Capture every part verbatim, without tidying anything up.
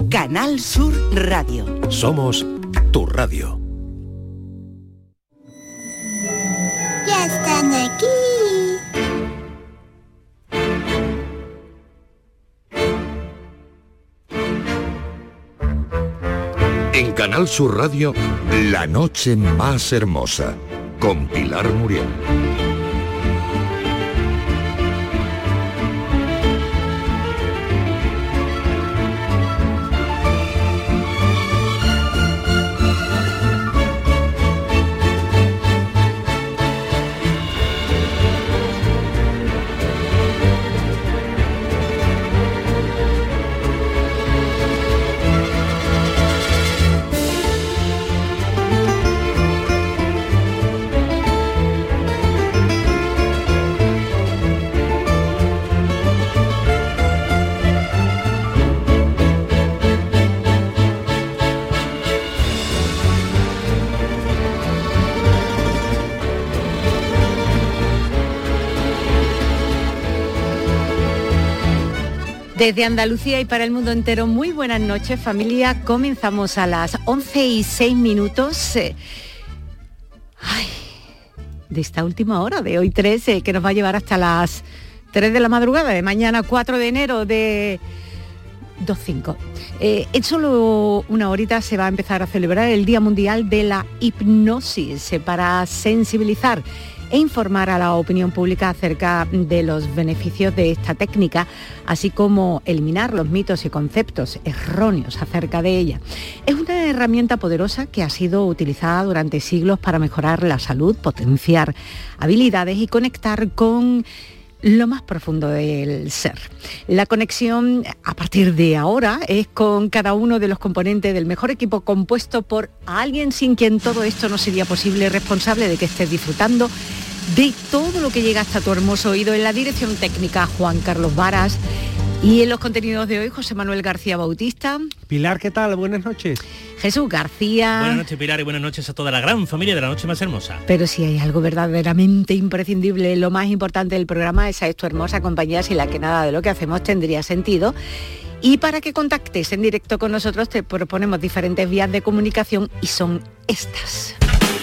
Canal Sur Radio. Somos tu radio. Ya están aquí. En Canal Sur Radio, La Noche Más Hermosa, con Pilar Muriel. Desde Andalucía y para el mundo entero, muy buenas noches, familia. Comenzamos a las once y seis minutos eh, ay, de esta última hora, de hoy trece, que nos va a llevar hasta las tres de la madrugada de mañana cuatro de enero de dos cinco. Eh, en solo una horita se va a empezar a celebrar el Día Mundial de la Hipnosis, eh, para sensibilizar e informar a la opinión pública acerca de los beneficios de esta técnica, así como eliminar los mitos y conceptos erróneos acerca de ella. Es una herramienta poderosa que ha sido utilizada durante siglos para mejorar la salud, potenciar habilidades y conectar con lo más profundo del ser. La conexión a partir de ahora es con cada uno de los componentes del mejor equipo, compuesto por alguien sin quien todo esto no sería posible, responsable de que estés disfrutando de todo lo que llega hasta tu hermoso oído. En la dirección técnica, Juan Carlos Varas, y en los contenidos de hoy, José Manuel García Bautista. Pilar, ¿qué tal? Buenas noches. Jesús García. Buenas noches, Pilar, y buenas noches a toda la gran familia de La Noche Más Hermosa. Pero si hay algo verdaderamente imprescindible, lo más importante del programa, esa es tu hermosa compañía, sin la que nada de lo que hacemos tendría sentido. Y para que contactes en directo con nosotros, te proponemos diferentes vías de comunicación y son estas.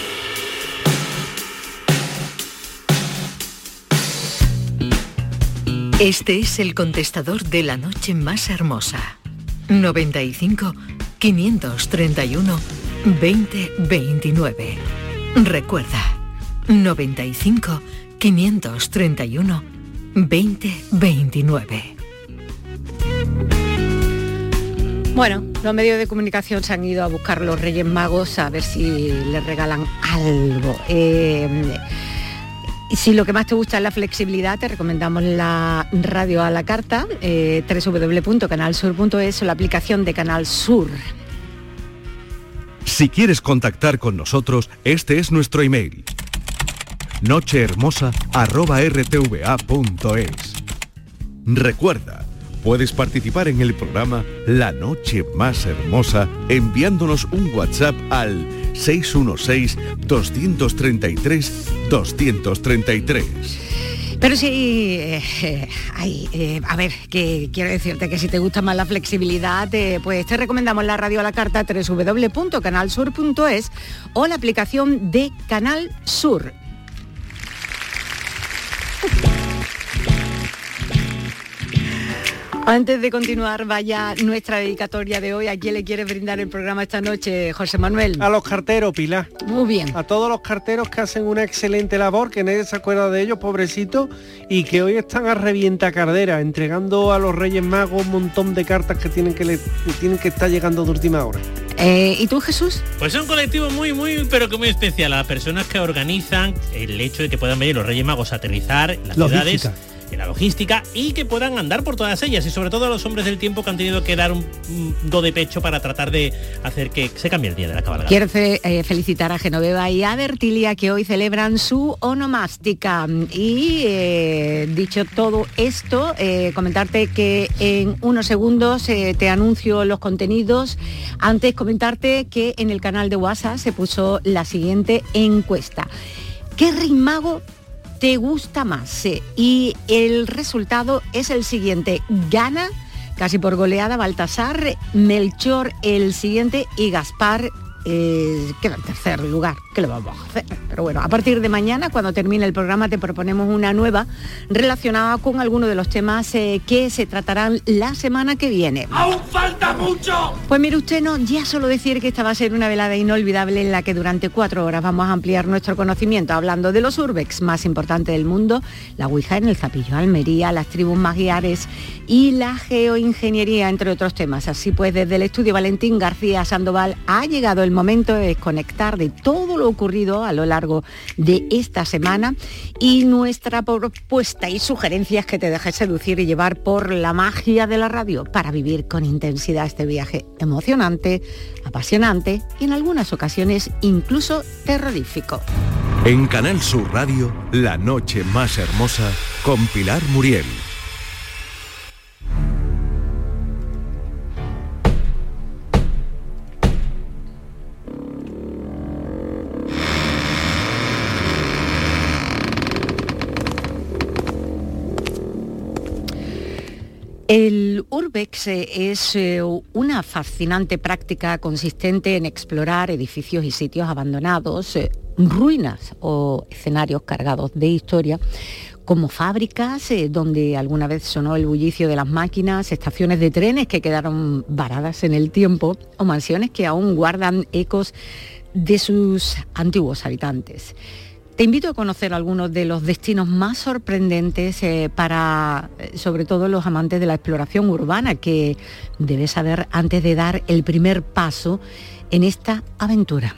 Este es el contestador de La Noche Más Hermosa. noventa y cinco, quinientos treinta y uno, veinte veintinueve. Recuerda, noventa y cinco, quinientos treinta y uno, veinte veintinueve. Bueno, los medios de comunicación se han ido a buscar los Reyes Magos a ver si les regalan algo. Eh, Si lo que más te gusta es la flexibilidad, te recomendamos la radio a la carta, eh, doble u doble u doble u punto canal sur punto es o la aplicación de Canal Sur. Si quieres contactar con nosotros, este es nuestro email: nochehermosa arroba r t v a punto es. Recuerda, puedes participar en el programa La Noche Más Hermosa enviándonos un WhatsApp al seis uno seis, dos tres tres, dos tres tres. Pero sí, eh, eh, ay, eh, a ver, que quiero decirte que si te gusta más la flexibilidad, eh, pues te recomendamos la radio a la carta, doble u doble u doble u punto canal sur punto es o la aplicación de Canal Sur. Antes de continuar, vaya nuestra dedicatoria de hoy. ¿A quién le quieres brindar el programa esta noche, José Manuel? A los carteros, Pilar. Muy bien. A todos los carteros que hacen una excelente labor, que nadie se acuerda de ellos, pobrecitos, y que hoy están a revienta cardera, entregando a los Reyes Magos un montón de cartas que tienen que, le, que, tienen que estar llegando de última hora. Eh, ¿Y tú, Jesús? Pues es un colectivo muy, muy, pero que muy especial. A las personas que organizan el hecho de que puedan venir los Reyes Magos a aterrizar en las Logística. ciudades, en la logística, y que puedan andar por todas ellas, y sobre todo a los hombres del tiempo que han tenido que dar un, un do de pecho para tratar de hacer que se cambie el día de la cabalgata. Quiero fe, eh, felicitar a Genoveva y a Bertilia, que hoy celebran su onomástica. Y eh, dicho todo esto, eh, comentarte que en unos segundos eh, te anuncio los contenidos. Antes comentarte que en el canal de WhatsApp se puso la siguiente encuesta: ¿qué Rey Mago te gusta más? Y el resultado es el siguiente: gana casi por goleada, Baltasar, Melchor el siguiente y Gaspar eh, queda en tercer lugar. ¿Qué le vamos a hacer? Pero bueno, a partir de mañana, cuando termine el programa, te proponemos una nueva relacionada con alguno de los temas eh, que se tratarán la semana que viene. ¡Aún falta mucho! Pues mire usted, no, ya solo decir que esta va a ser una velada inolvidable en la que durante cuatro horas vamos a ampliar nuestro conocimiento hablando de los urbex más importantes del mundo, la Ouija en el Zapillo, Almería, las tribus magiares y la geoingeniería, entre otros temas. Así pues, desde el estudio Valentín García Sandoval ha llegado el momento de desconectar de todo lo ocurrido a lo largo de esta semana y nuestra propuesta y sugerencias que te dejes seducir y llevar por la magia de la radio para vivir con intensidad este viaje emocionante, apasionante y en algunas ocasiones incluso terrorífico. En Canal Sur Radio, La Noche Más Hermosa con Pilar Muriel. El urbex es una fascinante práctica consistente en explorar edificios y sitios abandonados, ruinas o escenarios cargados de historia, como fábricas eh, donde alguna vez sonó el bullicio de las máquinas, estaciones de trenes que quedaron varadas en el tiempo o mansiones que aún guardan ecos de sus antiguos habitantes. Te invito a conocer algunos de los destinos más sorprendentes eh, para, eh, sobre todo, los amantes de la exploración urbana, que debes saber antes de dar el primer paso en esta aventura.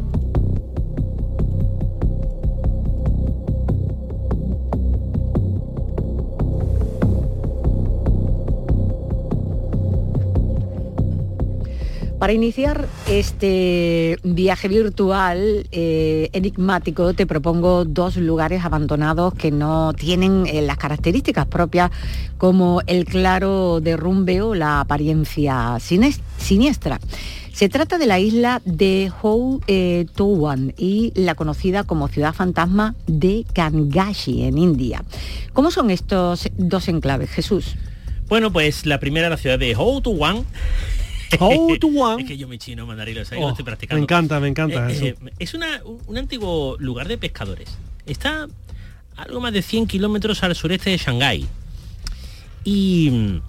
Para iniciar este viaje virtual eh, enigmático, te propongo dos lugares abandonados que no tienen eh, las características propias como el claro derrumbe o la apariencia siniestra. Se trata de la isla de Hou eh, Touwan y la conocida como ciudad fantasma de Kangashi en India. ¿Cómo son estos dos enclaves, Jesús? Bueno, pues la primera, la ciudad de Hou Touwan. Oh, tu one. Es que yo mi chino mandarín lo, Oh, lo estoy practicando. Me encanta, me encanta eh, eso. Eh, es una, un, un antiguo lugar de pescadores. Está algo más de cien kilómetros al sureste de Shanghái. Y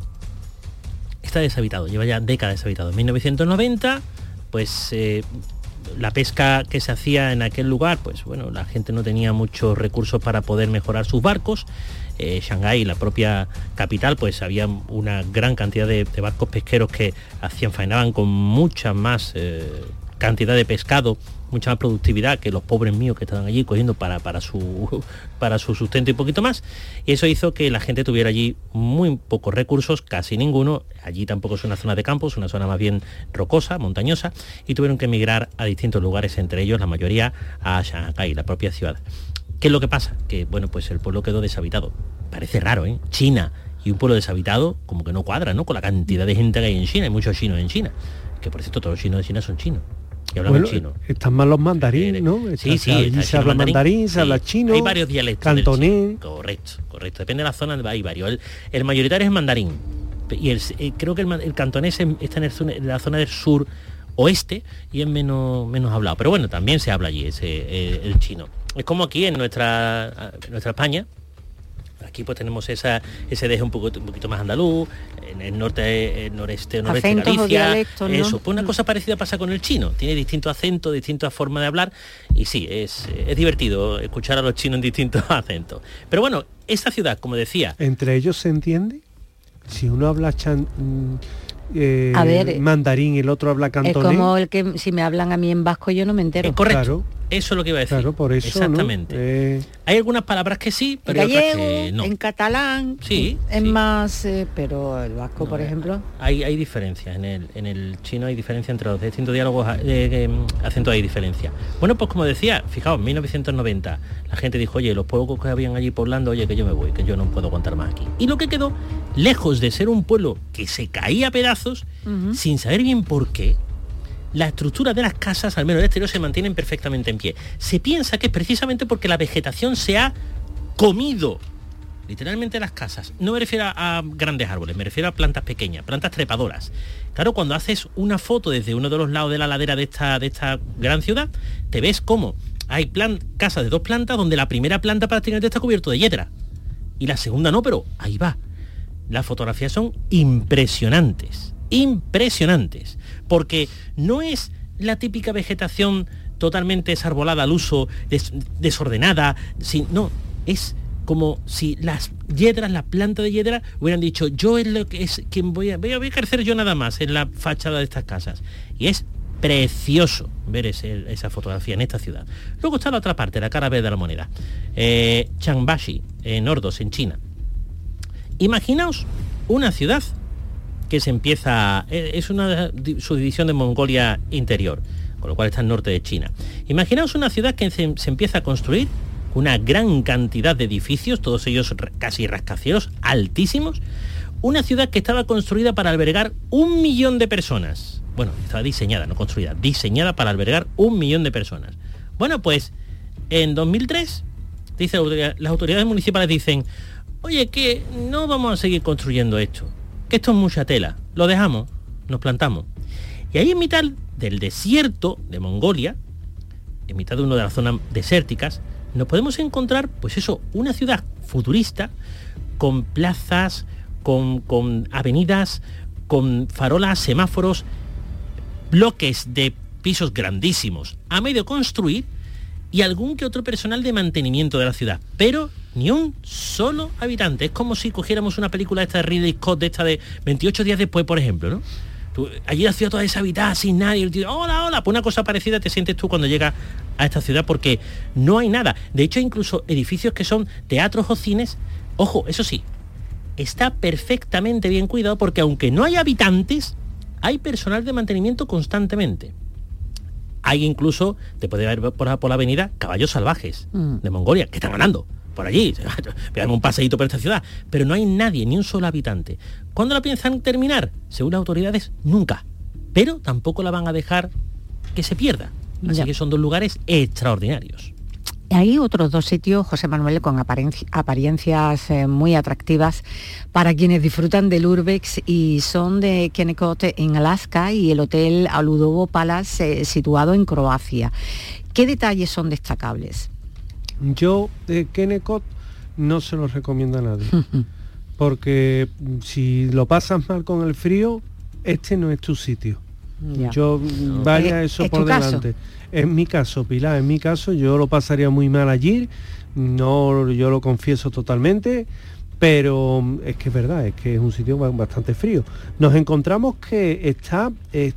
está deshabitado, lleva ya décadas deshabitado. En mil novecientos noventa, pues eh, la pesca que se hacía en aquel lugar, pues bueno, la gente no tenía muchos recursos para poder mejorar sus barcos. Eh, Shanghái, la propia capital, pues había una gran cantidad de, de barcos pesqueros que hacían, faenaban con mucha más eh, cantidad de pescado, mucha más productividad que los pobres míos que estaban allí cogiendo para, para, su, para su sustento y poquito más. Y eso hizo que la gente tuviera allí muy pocos recursos, casi ninguno. Allí tampoco es una zona de campo, es una zona más bien rocosa, montañosa, y tuvieron que emigrar a distintos lugares, entre ellos la mayoría a Shanghái, la propia ciudad. ¿Qué es lo que pasa? Que, bueno, pues el pueblo quedó deshabitado. Parece raro, ¿eh? China y un pueblo deshabitado como que no cuadra, ¿no? Con la cantidad de gente que hay en China. Hay muchos chinos en China. Que, por cierto, todos los chinos de China son chinos. Y hablan Bueno, chino. están más los mandarines, ¿no? Sí, sí. Allí se habla mandarín, se sí. habla chino. Hay varios dialectos. Cantonés. Correcto, correcto. Depende de la zona, hay varios. El, el mayoritario es mandarín. Y el, eh, creo que el, el cantonés está en, el, en la zona del sur oeste y es menos, menos hablado. Pero bueno, también se habla allí ese, eh, el chino. Es como aquí en nuestra, en nuestra España. Aquí pues tenemos esa, ese deje un, poco, un poquito más andaluz, en el norte, el noreste, noreste de Acentos o Galicia, dialectos, ¿no? eso. Pues una cosa parecida pasa con el chino, tiene distintos acentos, distintas formas de hablar, y sí, es, es divertido escuchar a los chinos en distintos acentos. Pero bueno, esta ciudad, como decía... ¿Entre ellos se entiende? Si uno habla chan, eh, A ver, mandarín y el otro habla Es cantonés. como el que si me hablan a mí en vasco yo no me entero. Eh, correcto, Claro. eso es lo que iba a decir. Claro, por eso, exactamente. ¿no? Eh, Hay algunas palabras que sí, En pero hay otras gallego, que no. en catalán, Sí, es sí. más, eh, pero el vasco, No, por eh, ejemplo. Hay, hay diferencias, en el, en el chino hay diferencia entre los distintos diálogos, eh, eh, acentos hay diferencia. Bueno, pues como decía, fijaos, en mil novecientos noventa la gente dijo, oye, los pueblos que habían allí poblando, oye, que yo me voy, que yo no puedo aguantar más aquí. Y lo que quedó, lejos de ser un pueblo que se caía a pedazos, Ujú. sin saber bien por qué, la estructura de las casas, al menos el exterior, se mantienen perfectamente en pie. Se piensa que es precisamente porque la vegetación se ha comido literalmente las casas. No me refiero a, a grandes árboles, me refiero a plantas pequeñas, plantas trepadoras. Claro, cuando haces una foto desde uno de los lados de la ladera de esta, de esta gran ciudad, te ves cómo hay plan, casas de dos plantas donde la primera planta prácticamente está cubierto de hiedra y la segunda no, pero ahí va. Las fotografías son impresionantes, impresionantes, porque no es la típica vegetación totalmente desarbolada al uso, des, desordenada, sin, no, es como si las hiedras, la planta de hiedra hubieran dicho, yo es lo que es quien voy a, voy a, voy a crecer yo nada más en la fachada de estas casas. Y es precioso ver ese, esa fotografía en esta ciudad. Luego está la otra parte, la cara B de la moneda. Eh, Changbashi, en Ordos, en China. Imaginaos una ciudad que se empieza, es una subdivisión de Mongolia interior, con lo cual está al norte de China. Imaginaos una ciudad que se, se empieza a construir una gran cantidad de edificios, todos ellos casi rascacielos, altísimos. Una ciudad que estaba construida para albergar un millón de personas. Bueno, estaba diseñada, no construida, diseñada para albergar un millón de personas. Bueno, pues en dos mil tres, dice, las autoridades municipales dicen, oye, que no vamos a seguir construyendo esto, que esto es mucha tela, lo dejamos, nos plantamos. Y ahí en mitad del desierto de Mongolia, en mitad de una de las zonas desérticas, nos podemos encontrar, pues eso, una ciudad futurista, con plazas, con, con avenidas, con farolas, semáforos, bloques de pisos grandísimos a medio construir y algún que otro personal de mantenimiento de la ciudad, pero ni un solo habitante. Es como si cogiéramos una película esta de Ridley Scott, de esta de veintiocho días después, por ejemplo, ¿no? Tú, allí la ciudad toda deshabitada, sin nadie, el tío, hola, hola, pues una cosa parecida te sientes tú cuando llegas a esta ciudad, porque no hay nada. De hecho, hay incluso edificios que son teatros o cines. Ojo, eso sí, está perfectamente bien cuidado, porque aunque no hay habitantes, hay personal de mantenimiento constantemente. Hay incluso, te puede ver por, por la avenida, caballos salvajes mm. de Mongolia, que están ganando por allí, veamos un paseíto por esta ciudad, pero no hay nadie, ni un solo habitante. ¿Cuándo la piensan terminar? Según las autoridades, nunca. Pero tampoco la van a dejar que se pierda. Así ya. Que son dos lugares extraordinarios. Hay otros dos sitios, José Manuel, con apariencias, apariencias eh, muy atractivas para quienes disfrutan del Urbex, y son de Kennecott en Alaska y el Hotel Aludovo Palace eh, situado en Croacia. ¿Qué detalles son destacables? Yo de Kennecott no se los recomiendo a nadie, porque si lo pasas mal con el frío, este no es tu sitio. Ya. Yo no. Vaya eso por delante. Caso? En mi caso, Pilar, en mi caso yo lo pasaría muy mal allí, no, yo lo confieso totalmente, pero es que es verdad, es que es un sitio bastante frío. Nos encontramos que está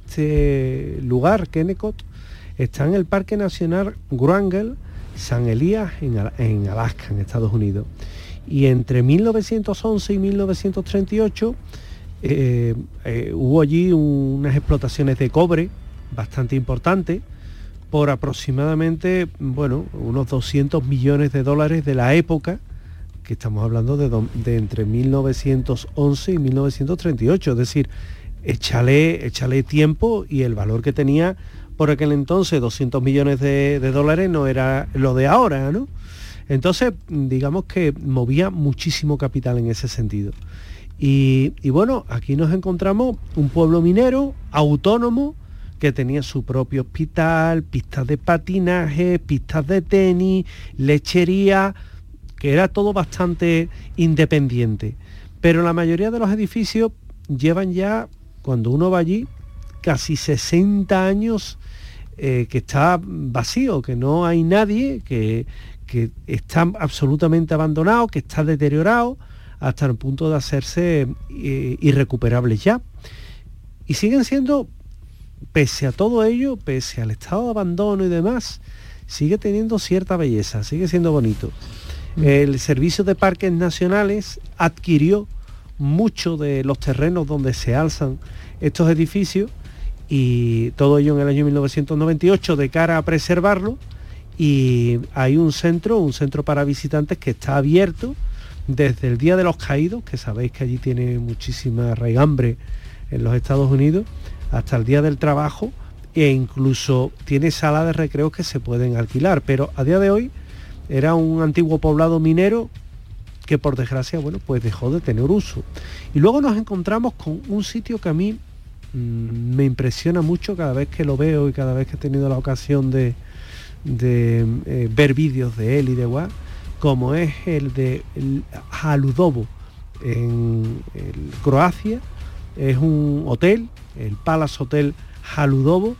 este lugar, Kennecott, está en el Parque Nacional Wrangell San Elías en, en Alaska, en Estados Unidos. Y entre mil novecientos once y mil novecientos treinta y ocho eh, eh, hubo allí unas explotaciones de cobre bastante importantes por aproximadamente, bueno, unos doscientos millones de dólares de la época, que estamos hablando de, do, de entre mil novecientos once y mil novecientos treinta y ocho, es decir, échale, échale tiempo, y el valor que tenía por aquel entonces, doscientos millones de, de dólares, no era lo de ahora, ¿no? Entonces, digamos que movía muchísimo capital en ese sentido. Y, y bueno, aquí nos encontramos un pueblo minero, autónomo, que tenía su propio hospital, pistas de patinaje, pistas de tenis, lechería, que era todo bastante independiente. Pero la mayoría de los edificios llevan ya, cuando uno va allí, casi sesenta años eh, que está vacío, que no hay nadie, que, que está absolutamente abandonado, que está deteriorado hasta el punto de hacerse eh, irrecuperables ya. Y siguen siendo, pese a todo ello, pese al estado de abandono y demás, sigue teniendo cierta belleza, sigue siendo bonito. Mm. El Servicio de Parques Nacionales adquirió mucho de los terrenos donde se alzan estos edificios, y todo ello en el año mil novecientos noventa y ocho, de cara a preservarlo, y hay un centro, un centro para visitantes que está abierto desde el Día de los Caídos, que sabéis que allí tiene muchísima raigambre en los Estados Unidos, hasta el Día del Trabajo, e incluso tiene salas de recreos que se pueden alquilar, pero a día de hoy era un antiguo poblado minero que por desgracia, bueno, pues dejó de tener uso. Y luego nos encontramos con un sitio que a mí mmm, me impresiona mucho cada vez que lo veo y cada vez que he tenido la ocasión de, de eh, ver vídeos de él y de guau, como es el de el Haludovo en el Croacia. Es un hotel, el Palace Hotel Haludovo,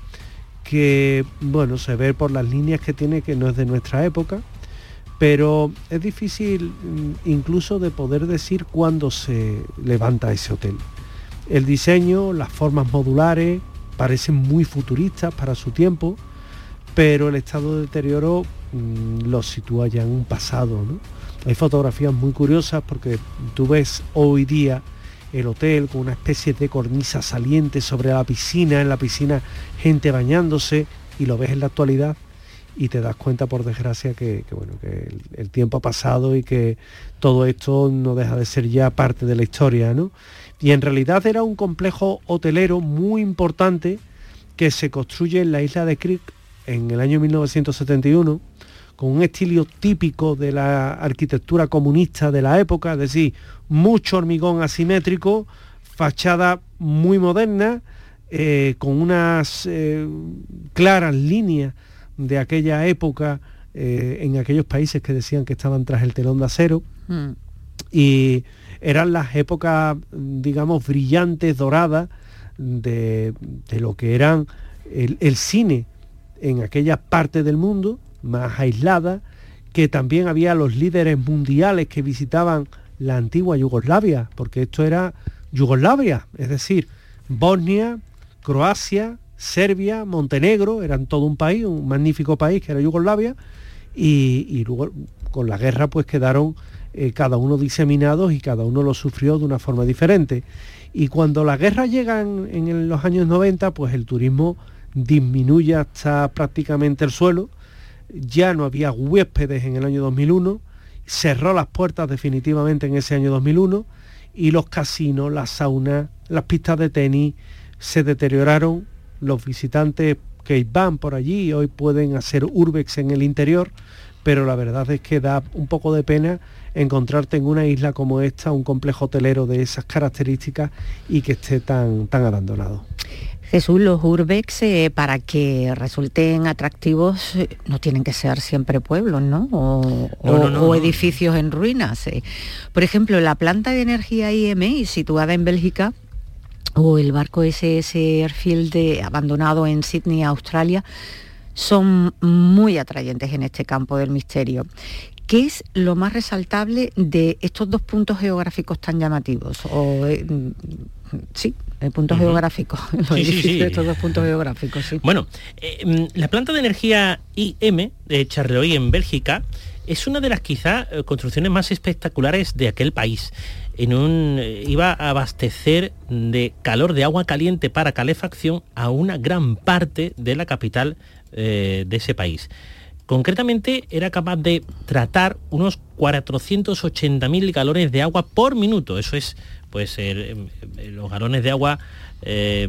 que bueno, se ve por las líneas que tiene que no es de nuestra época, pero es difícil incluso de poder decir cuándo se levanta ese hotel. El diseño, las formas modulares parecen muy futuristas para su tiempo, pero el estado de deterioro mmm, lo sitúa ya en un pasado, ¿no? Hay fotografías muy curiosas porque tú ves hoy día el hotel con una especie de cornisa saliente sobre la piscina, en la piscina gente bañándose, y lo ves en la actualidad y te das cuenta, por desgracia, que, que, bueno, que el, el tiempo ha pasado y que todo esto no deja de ser ya parte de la historia, ¿no? Y en realidad era un complejo hotelero muy importante que se construye en la isla de Krk en el año mil novecientos setenta y uno, con un estilo típico de la arquitectura comunista de la época, es decir, mucho hormigón asimétrico, fachada muy moderna, eh, con unas eh, claras líneas de aquella época, eh, en aquellos países que decían que estaban tras el telón de acero, mm. y eran las épocas, digamos, brillantes, doradas, de, de lo que eran el, el cine en aquella parte del mundo, más aislada, que también había los líderes mundiales que visitaban la antigua Yugoslavia, porque esto era Yugoslavia, es decir, Bosnia, Croacia, Serbia, Montenegro, eran todo un país, un magnífico país que era Yugoslavia, y, y luego con la guerra pues quedaron eh, cada uno diseminados y cada uno lo sufrió de una forma diferente. Y cuando la guerra llega en, en los años noventa, pues el turismo disminuye hasta prácticamente el suelo. Ya no había huéspedes en el año dos mil uno, cerró las puertas definitivamente en ese año dos mil uno, y los casinos, las saunas, las pistas de tenis se deterioraron. Los visitantes que van por allí hoy pueden hacer urbex en el interior, pero la verdad es que da un poco de pena encontrarte en una isla como esta, un complejo hotelero de esas características, y que esté tan, tan abandonado. Jesús, los urbex, eh, para que resulten atractivos, eh, no tienen que ser siempre pueblos, ¿no? O, no, o, no, no, o no. edificios en ruinas. Eh. Por ejemplo, la planta de energía I M E I, situada en Bélgica, o el barco S S Airfield de, abandonado en Sydney, Australia, son muy atrayentes en este campo del misterio. ¿Qué es lo más resaltable de estos dos puntos geográficos tan llamativos? O, eh, sí, el punto uh-huh. geográfico, los sí, edificios sí, sí. de estos dos puntos geográficos, sí. Bueno, eh, la planta de energía I M de Charleroi en Bélgica es una de las quizá construcciones más espectaculares de aquel país. En un, eh, iba a abastecer de calor de agua caliente para calefacción a una gran parte de la capital eh, de ese país. Concretamente era capaz de tratar unos cuatrocientos ochenta mil galones de agua por minuto. Eso es, pues, el, el, los galones de agua... Eh,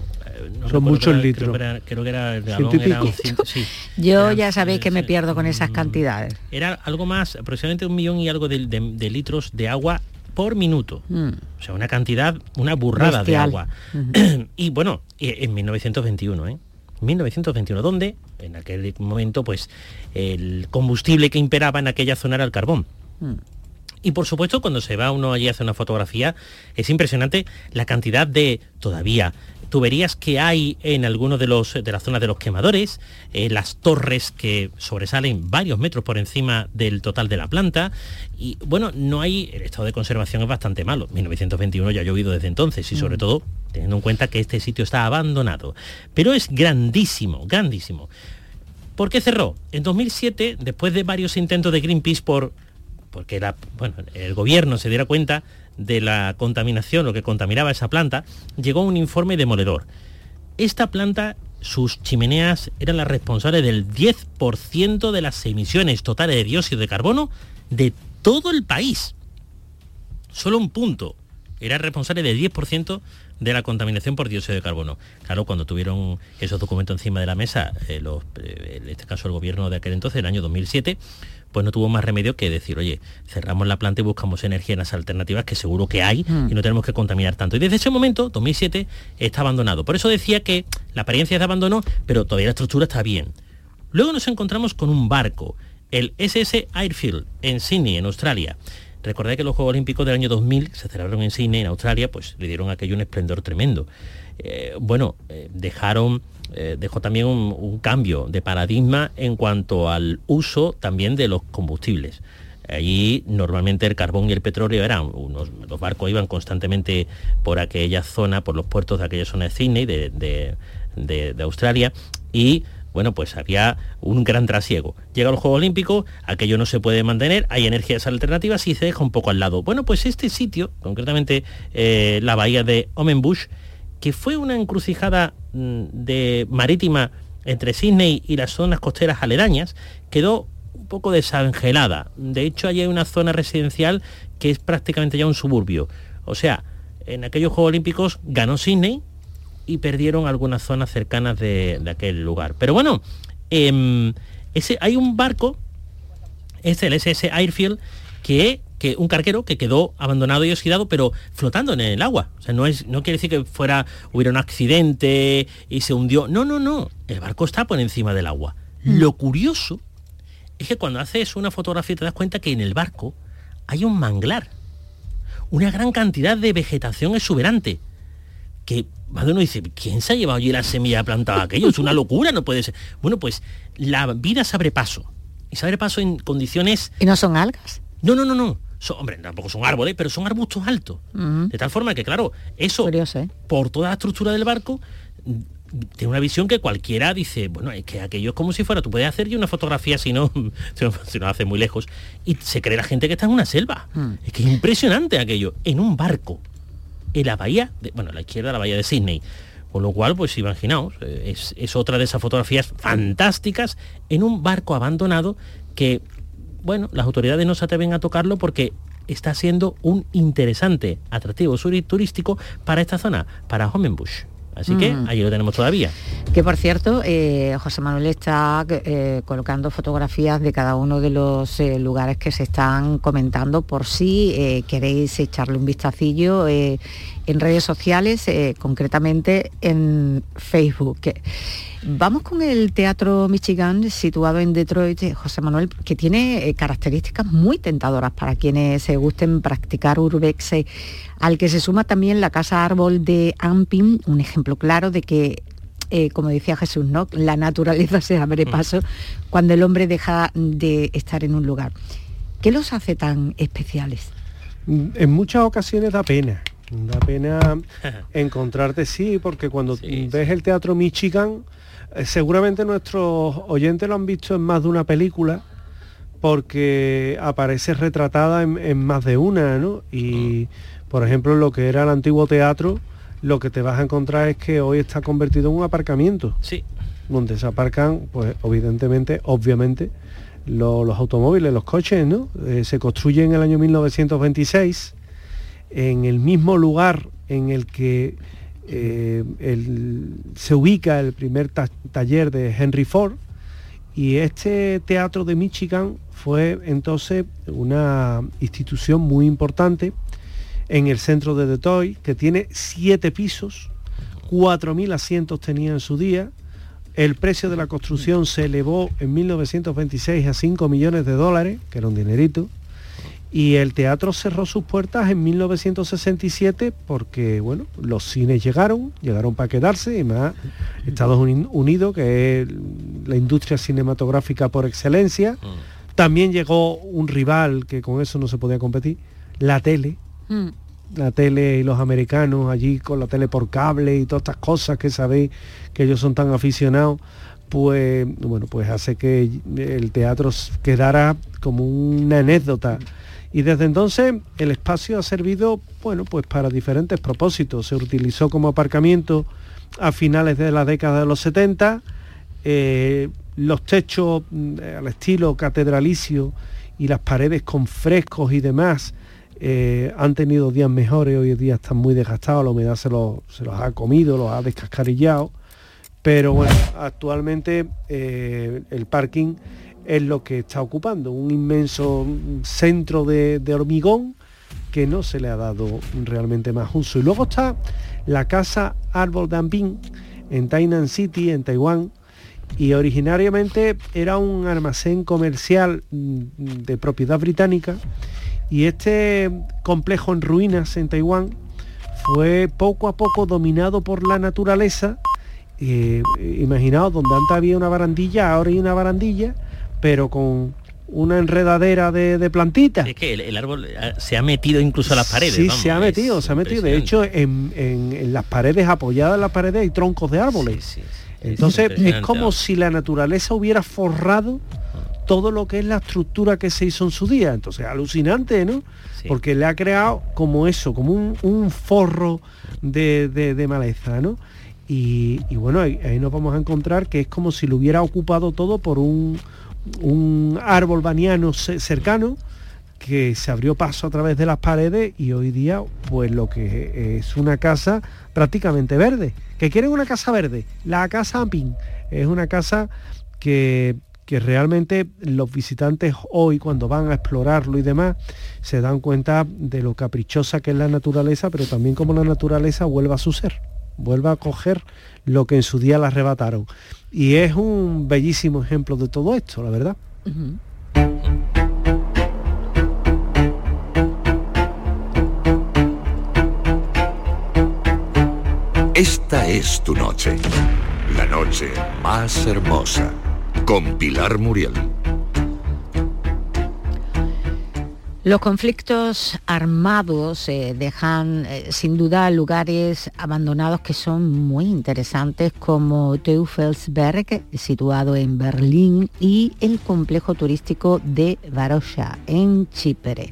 no Son muchos era, litros. Creo que era, creo que era el galón, era un ciento, sí. Yo era, ya sabéis que me sí, pierdo con esas cantidades. Era algo más, aproximadamente un millón y algo de, de, de litros de agua por minuto. Mm. O sea, una cantidad, una burrada Bestial. de agua. Uh-huh. Y bueno, en mil novecientos veintiuno, ¿eh? mil novecientos veintiuno, donde en aquel momento pues el combustible que imperaba en aquella zona era el carbón. Mm. Y por supuesto, cuando se va uno allí a hacer una fotografía, es impresionante la cantidad de, todavía, tuberías que hay en algunos de los de las zonas de los quemadores, eh, las torres que sobresalen varios metros por encima del total de la planta, y bueno, no hay, el estado de conservación es bastante malo. mil novecientos veintiuno ya ha llovido desde entonces, y sobre mm. todo teniendo en cuenta que este sitio está abandonado. Pero es grandísimo, grandísimo. ¿Por qué cerró? En dos mil siete, después de varios intentos de Greenpeace por porque la, bueno, el gobierno se diera cuenta de la contaminación, lo que contaminaba esa planta, llegó un informe demoledor. Esta planta, sus chimeneas eran las responsables del diez por ciento de las emisiones totales de dióxido de carbono de todo el país. Solo un punto era responsable del diez por ciento de la contaminación por dióxido de carbono. Claro, cuando tuvieron esos documentos encima de la mesa, eh, los, eh, en este caso el gobierno de aquel entonces, el año dos mil siete, pues no tuvo más remedio que decir, oye, cerramos la planta y buscamos energías alternativas que seguro que hay mm. y no tenemos que contaminar tanto. Y desde ese momento, dos mil siete, está abandonado. Por eso decía que la apariencia es de abandono, pero todavía la estructura está bien. Luego nos encontramos con un barco, el S S Airfield, en Sydney, en Australia. Recordad que los Juegos Olímpicos del año dos mil se celebraron en Sydney, en Australia, pues le dieron a aquello un esplendor tremendo. Eh, bueno, eh, dejaron... Eh, dejó también un, un cambio de paradigma en cuanto al uso también de los combustibles. Allí normalmente el carbón y el petróleo eran unos, los barcos iban constantemente por aquella zona, por los puertos de aquella zona de Sydney, de, de, de, de Australia, y bueno, pues había un gran trasiego. Llega a los Juegos Olímpicos, aquello no se puede mantener, hay energías alternativas y se deja un poco al lado. Bueno, pues este sitio, concretamente eh, la bahía de Homenbush, que fue una encrucijada de marítima entre Sydney y las zonas costeras aledañas, quedó un poco desangelada. De hecho, allí hay una zona residencial que es prácticamente ya un suburbio. O sea, en aquellos Juegos Olímpicos ganó Sydney y perdieron algunas zonas cercanas de, de aquel lugar. Pero bueno, eh, ese, hay un barco, es el S S Airfield, que... que un carguero que quedó abandonado y oxidado, pero flotando en el agua. O sea, no es, no quiere decir que fuera, hubiera un accidente y se hundió. No, no, no. El barco está por encima del agua. Mm. Lo curioso es que cuando haces una fotografía te das cuenta que en el barco hay un manglar. Una gran cantidad de vegetación exuberante. Que más de uno dice, ¿quién se ha llevado allí la semilla plantada aquello? Es una locura, no puede ser. Bueno, pues la vida se abre paso. Y se abre paso en condiciones... ¿Y no son algas? No, no, no, no. Son, hombre, tampoco son árboles, pero son arbustos altos. Uh-huh. De tal forma que, claro, eso, curioso, ¿eh? Por toda la estructura del barco, tiene una visión que cualquiera dice, bueno, es que aquello es como si fuera, tú puedes hacer ya una fotografía si no, si no, si no hace muy lejos, y se cree la gente que está en una selva. Uh-huh. Es que es impresionante aquello, en un barco, en la bahía, de, bueno, a la izquierda la bahía de Sydney. Con lo cual, pues imaginaos, es, es otra de esas fotografías fantásticas en un barco abandonado que... bueno, las autoridades no se atreven a tocarlo porque está siendo un interesante atractivo turístico para esta zona, para Homenbush. Así que mm. allí lo tenemos todavía. Que por cierto, eh, José Manuel está eh, colocando fotografías de cada uno de los eh, lugares que se están comentando, por si eh, queréis echarle un vistacillo eh, en redes sociales, eh, concretamente en Facebook. Vamos con el Teatro Michigan, situado en Detroit, eh, José Manuel, que tiene eh, características muy tentadoras para quienes se gusten practicar urbex, eh, al que se suma también la Casa Árbol de Ampin, un ejemplo claro de que, eh, como decía Jesús, ¿no?, la naturaleza se abre paso cuando el hombre deja de estar en un lugar. ¿Qué los hace tan especiales? En muchas ocasiones da pena. Da pena encontrarte, sí, porque cuando sí, ves sí. el Teatro Michigan, eh, seguramente nuestros oyentes lo han visto en más de una película, porque aparece retratada en, en más de una, ¿no? Y, mm. por ejemplo, lo que era el antiguo teatro, lo que te vas a encontrar es que hoy está convertido en un aparcamiento. Sí. Donde se aparcan, pues, evidentemente, obviamente, lo, los automóviles, los coches, ¿no? Eh, se construye en el año mil novecientos veintiséis, en el mismo lugar en el que eh, el, se ubica el primer ta- taller de Henry Ford, y este teatro de Michigan fue entonces una institución muy importante en el centro de Detroit, que tiene siete pisos, cuatro mil asientos tenía en su día. El precio de la construcción se elevó en mil novecientos veintiséis a cinco millones de dólares, que era un dinerito. Y el teatro cerró sus puertas en mil novecientos sesenta y siete porque, bueno, los cines llegaron, llegaron para quedarse, y más Estados Unidos, que es la industria cinematográfica por excelencia. Mm. También llegó un rival que con eso no se podía competir, la tele. Mm. La tele y los americanos allí con la tele por cable y todas estas cosas que sabéis que ellos son tan aficionados, pues, bueno, pues hace que el teatro quedara como una anécdota. Y desde entonces el espacio ha servido, bueno, pues para diferentes propósitos. Se utilizó como aparcamiento a finales de la década de los setenta, eh, los techos eh, al estilo catedralicio y las paredes con frescos y demás eh, han tenido días mejores, hoy en día están muy desgastados, la humedad se los, se los ha comido, los ha descascarillado, pero bueno, actualmente eh, el parking es lo que está ocupando, un inmenso centro de, de hormigón que no se le ha dado realmente más uso. Y luego está la casa Árbol Danping en Tainan City, en Taiwán, y originariamente era un almacén comercial de propiedad británica, y este complejo en ruinas en Taiwán fue poco a poco dominado por la naturaleza. Eh, imaginaos, donde antes había una barandilla, ahora hay una barandilla, pero con una enredadera de, de plantitas. Es que el, el árbol se ha metido incluso a las paredes. Sí, vamos, se ha metido, se ha metido. De hecho, en, en, en las paredes, apoyadas en las paredes, hay troncos de árboles. Sí, sí, sí. Entonces, es, es como ¿no? si la naturaleza hubiera forrado todo lo que es la estructura que se hizo en su día. Entonces, alucinante, ¿no? Sí. Porque le ha creado como eso, como un, un forro de, de, de maleza, ¿no? Y, y bueno, ahí, ahí nos vamos a encontrar que es como si lo hubiera ocupado todo por un, un árbol baniano cercano que se abrió paso a través de las paredes, y hoy día pues lo que es una casa prácticamente verde. ¿Que quieren una casa verde? La casa Amping es una casa que, que realmente los visitantes hoy, cuando van a explorarlo y demás, se dan cuenta de lo caprichosa que es la naturaleza, pero también como la naturaleza vuelve a su ser, vuelve a coger lo que en su día la arrebataron. Y es un bellísimo ejemplo de todo esto, la verdad. Uh-huh. Esta es tu noche, la noche más hermosa, con Pilar Muriel. Los conflictos armados eh, dejan eh, sin duda lugares abandonados que son muy interesantes, como Teufelsberg, situado en Berlín, y el complejo turístico de Varosha, en Chipre.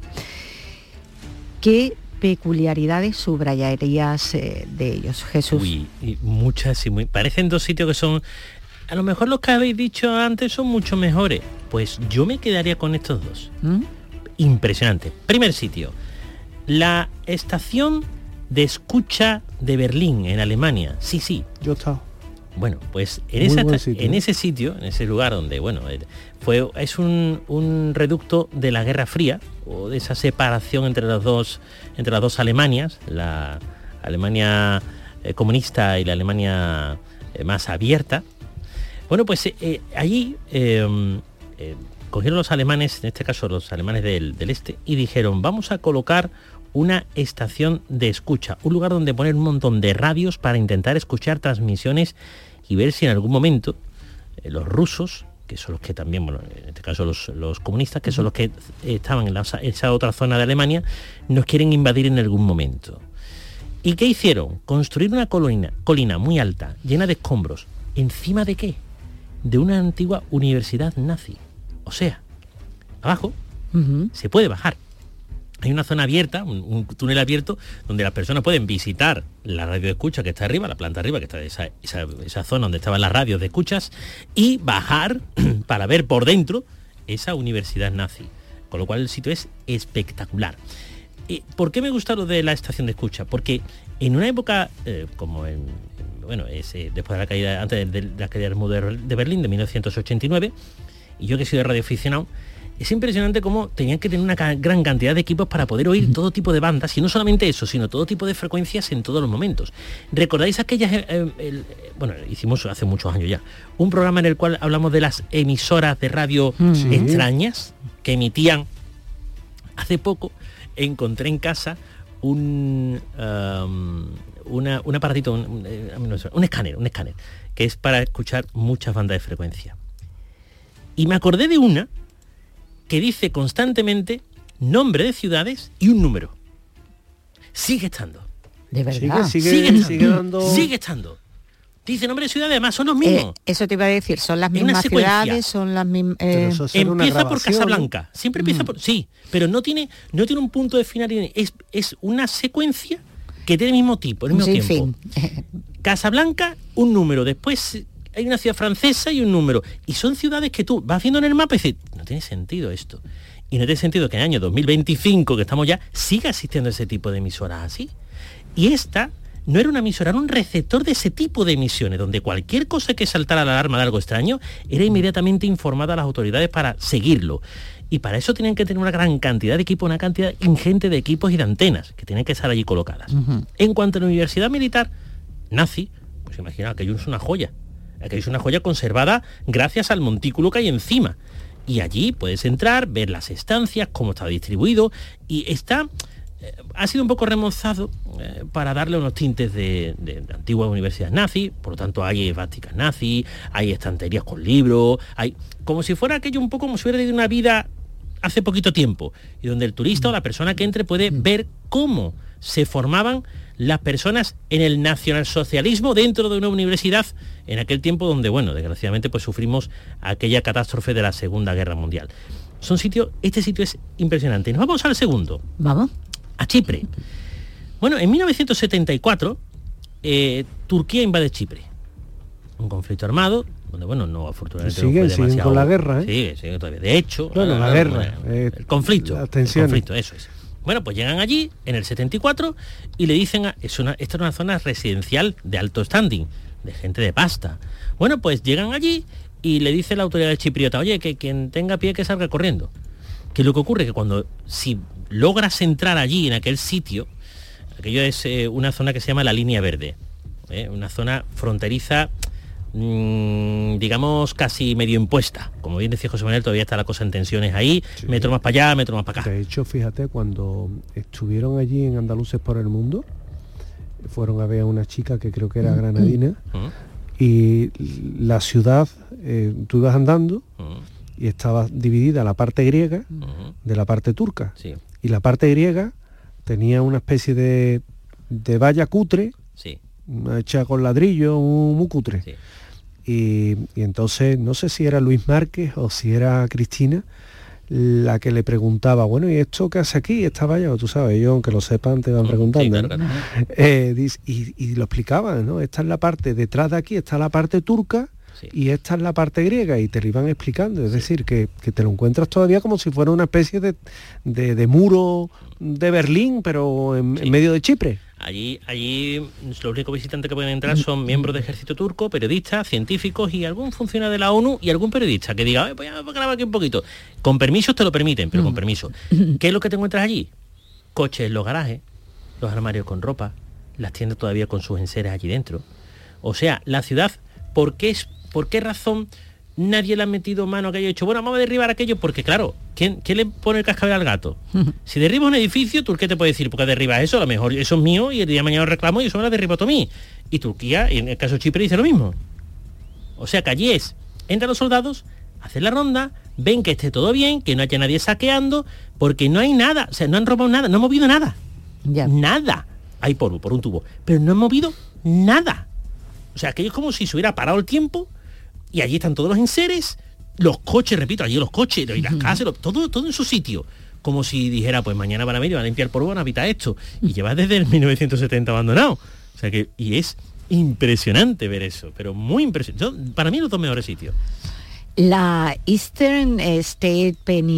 ¿Qué peculiaridades subrayarías eh, de ellos, Jesús? Uy, y muchas, y muy, parecen dos sitios que son, a lo mejor los que habéis dicho antes son mucho mejores. Pues yo me quedaría con estos dos. ¿Mm? Impresionante. Primer sitio, la estación de escucha de Berlín, en Alemania. Sí, sí. Yo he estado. Bueno, pues en, esa, en ese sitio, en ese lugar donde, bueno, fue, es un, un reducto de la Guerra Fría, o de esa separación entre las dos, entre las dos Alemanias, la Alemania eh, comunista y la Alemania eh, más abierta. Bueno, pues eh, allí eh, eh, cogieron los alemanes, en este caso los alemanes del, del este, y dijeron, vamos a colocar una estación de escucha, un lugar donde poner un montón de radios para intentar escuchar transmisiones y ver si en algún momento eh, los rusos, que son los que también, bueno, en este caso los, los comunistas, que son los que estaban en la, esa otra zona de Alemania, nos quieren invadir en algún momento. ¿Y qué hicieron? Construir una colina, colina muy alta, llena de escombros. ¿Encima de qué? De una antigua universidad nazi. O sea, abajo uh-huh. se puede bajar. Hay una zona abierta, un, un túnel abierto, donde las personas pueden visitar la radio de escucha que está arriba, la planta arriba, que está esa, esa, esa zona donde estaban las radios de escuchas, y bajar para ver por dentro esa universidad nazi. Con lo cual el sitio es espectacular. Eh, ¿Por qué me gusta lo de la estación de escucha? Porque en una época, eh, como en, bueno, es, eh, después de la caída, antes de, de la caída del muro de Berlín de mil novecientos ochenta y nueve, y yo que soy de radioaficionado, es impresionante cómo tenían que tener una ca- gran cantidad de equipos para poder oír todo tipo de bandas, y no solamente eso, sino todo tipo de frecuencias en todos los momentos. ¿Recordáis aquellas, eh, eh, el, bueno, hicimos hace muchos años ya, un programa en el cual hablamos de las emisoras de radio ¿sí? extrañas que emitían? Hace poco encontré en casa un, um, una, un aparatito, un, un, un escáner, un escáner, que es para escuchar muchas bandas de frecuencia. Y me acordé de una que dice constantemente nombre de ciudades y un número. Sigue estando. De verdad. Sigue, sigue, sigue, estando. sigue dando... Sigue estando. Dice nombre de ciudades, además son los mismos. Eh, eso te iba a decir, son las mismas ciudades, son las mismas... Eh... Empieza por Casablanca. Siempre empieza mm. por... Sí, pero no tiene, no tiene un punto de final. Es, es una secuencia que tiene el mismo tipo, el mismo sí, tiempo. Fin. Casablanca, un número. Después hay una ciudad francesa y un número. Y son ciudades que tú vas viendo en el mapa y dices, no tiene sentido esto. Y en este sentido, que en el año dos mil veinticinco, que estamos ya, sigue existiendo ese tipo de emisoras así. Y esta no era una emisora, era un receptor de ese tipo de emisiones, donde cualquier cosa que saltara la alarma de algo extraño, era inmediatamente informada a las autoridades para seguirlo. Y para eso tenían que tener una gran cantidad de equipos, una cantidad ingente de equipos y de antenas, que tienen que estar allí colocadas. Uh-huh. En cuanto a la universidad militar nazi, pues imagina, aquello es una joya. Aquello es una joya conservada gracias al montículo que hay encima. Y allí puedes entrar, ver las estancias, cómo está distribuido, y está... Eh, ha sido un poco remozado eh, para darle unos tintes de, de, de antiguas universidades nazis, por lo tanto hay esvásticas nazis, hay estanterías con libros, hay... como si fuera aquello un poco como si hubiera de una vida hace poquito tiempo, y donde el turista o la persona que entre puede ver cómo se formaban las personas en el nacionalsocialismo dentro de una universidad en aquel tiempo donde, bueno, desgraciadamente pues sufrimos aquella catástrofe de la Segunda Guerra Mundial. Son sitios, este sitio es impresionante. Nos vamos al segundo. Vamos. A Chipre. Bueno, en mil novecientos setenta y cuatro eh, Turquía invade Chipre. Un conflicto armado, donde, bueno, no, afortunadamente siguen, no fue demasiado... siguen con la guerra, ¿eh? Sigue, sigue todavía. De hecho... Bueno, la, la guerra. Bueno, eh, el conflicto. El conflicto, eso es. Bueno, pues llegan allí, en el setenta y cuatro, y le dicen, a, es una, esta es una zona residencial de alto standing, de gente de pasta. Bueno, pues llegan allí y le dice la autoridad chipriota, oye, que quien tenga pie que salga corriendo. Que lo que ocurre es que cuando, si logras entrar allí, en aquel sitio, aquello es eh, una zona que se llama la Línea Verde, ¿eh? Una zona fronteriza, mmm, digamos, casi medio impuesta. Como bien decía José Manuel, todavía está la cosa en tensiones ahí, sí. Metro más para allá, metro más para acá. De hecho, fíjate, cuando estuvieron allí en Andaluces por el Mundo, fueron a ver a una chica que creo que era granadina, uh-huh. Y la ciudad, eh, tú ibas andando, uh-huh. Y estaba dividida la parte griega uh-huh. de la parte turca. Sí. Y la parte griega tenía una especie de, de valla cutre, sí. hecha con ladrillo, muy cutre. Sí. Y, y entonces, no sé si era Luis Márquez o si era Cristina, la que le preguntaba, bueno, ¿y esto qué hace aquí? Esta valla, tú sabes, ellos, aunque lo sepan, te van preguntando. Sí, claro, ¿no? Claro. Eh, y, y lo explicaban, ¿no? Esta es la parte, detrás de aquí está la parte turca, sí. Y esta es la parte griega, y te lo iban explicando. Es sí. decir, que, que te lo encuentras todavía como si fuera una especie de, de, de muro de Berlín, pero en, sí. en medio de Chipre. Allí, allí los únicos visitantes que pueden entrar son miembros del ejército turco, periodistas, científicos y algún funcionario de la ONU y algún periodista que diga, voy a grabar aquí un poquito. Con permisos te lo permiten, pero con permiso. ¿Qué es lo que te encuentras allí? Coches en los garajes, los armarios con ropa, las tiendas todavía con sus enseres allí dentro. O sea, la ciudad, ¿por qué, es, por qué razón nadie le ha metido mano a que haya dicho, bueno, vamos a derribar aquello? Porque claro, ¿quién, ¿quién le pone el cascabel al gato? Si derribas un edificio, ¿Turquía te puede decir, porque derribas eso? A lo mejor eso es mío y el día de mañana lo reclamo y eso me lo derribo a mí. Y Turquía, en el caso de Chipre, dice lo mismo. O sea que allí es, entran los soldados, hacen la ronda, ven que esté todo bien, que no haya nadie saqueando, porque no hay nada, o sea, no han robado nada, no han movido nada. Ya. Nada. Hay polvo por un tubo, pero no han movido nada. O sea, aquello es como si se hubiera parado el tiempo. Y allí están todos los enseres, los coches, repito, allí los coches, y las casas, todo, todo en su sitio. Como si dijera, pues mañana van a venir, van a limpiar el polvo, van a habitar esto. Y lleva desde el mil novecientos setenta abandonado. O sea que, y es impresionante ver eso, pero muy impresionante. Yo, para mí los dos mejores sitios. La Eastern State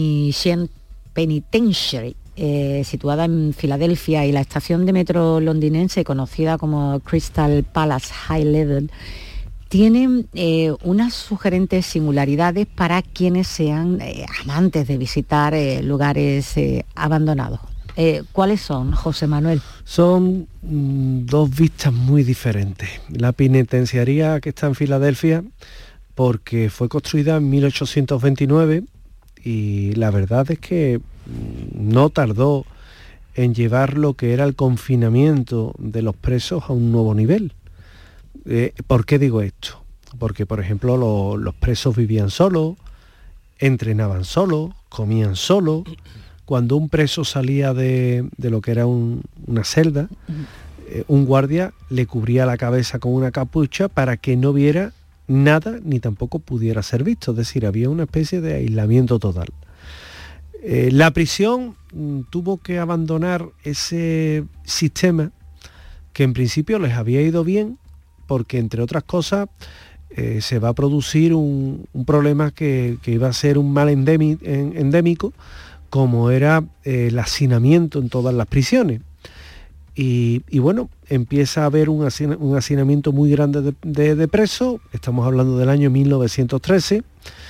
Penitentiary, eh, situada en Filadelfia, y la estación de metro londinense conocida como Crystal Palace High Level, tienen eh, unas sugerentes singularidades para quienes sean eh, amantes de visitar eh, lugares eh, abandonados. Eh, ¿Cuáles son, José Manuel? Son mm, dos vistas muy diferentes. La penitenciaría que está en Filadelfia, porque fue construida en mil ochocientos veintinueve y la verdad es que mm, no tardó en llevar lo que era el confinamiento de los presos a un nuevo nivel. Eh, ¿Por qué digo esto? Porque, por ejemplo, lo, los presos vivían solos, entrenaban solos, comían solos. Cuando un preso salía de, de lo que era un, una celda, eh, un guardia le cubría la cabeza con una capucha para que no viera nada ni tampoco pudiera ser visto. Es decir, había una especie de aislamiento total. Eh, la prisión mm, tuvo que abandonar ese sistema que en principio les había ido bien, porque entre otras cosas eh, se va a producir un, un problema que, que iba a ser un mal endémico, endémico como era eh, el hacinamiento en todas las prisiones. Y, y bueno, empieza a haber un, hacin- un hacinamiento muy grande de, de, de presos, estamos hablando del año mil novecientos trece,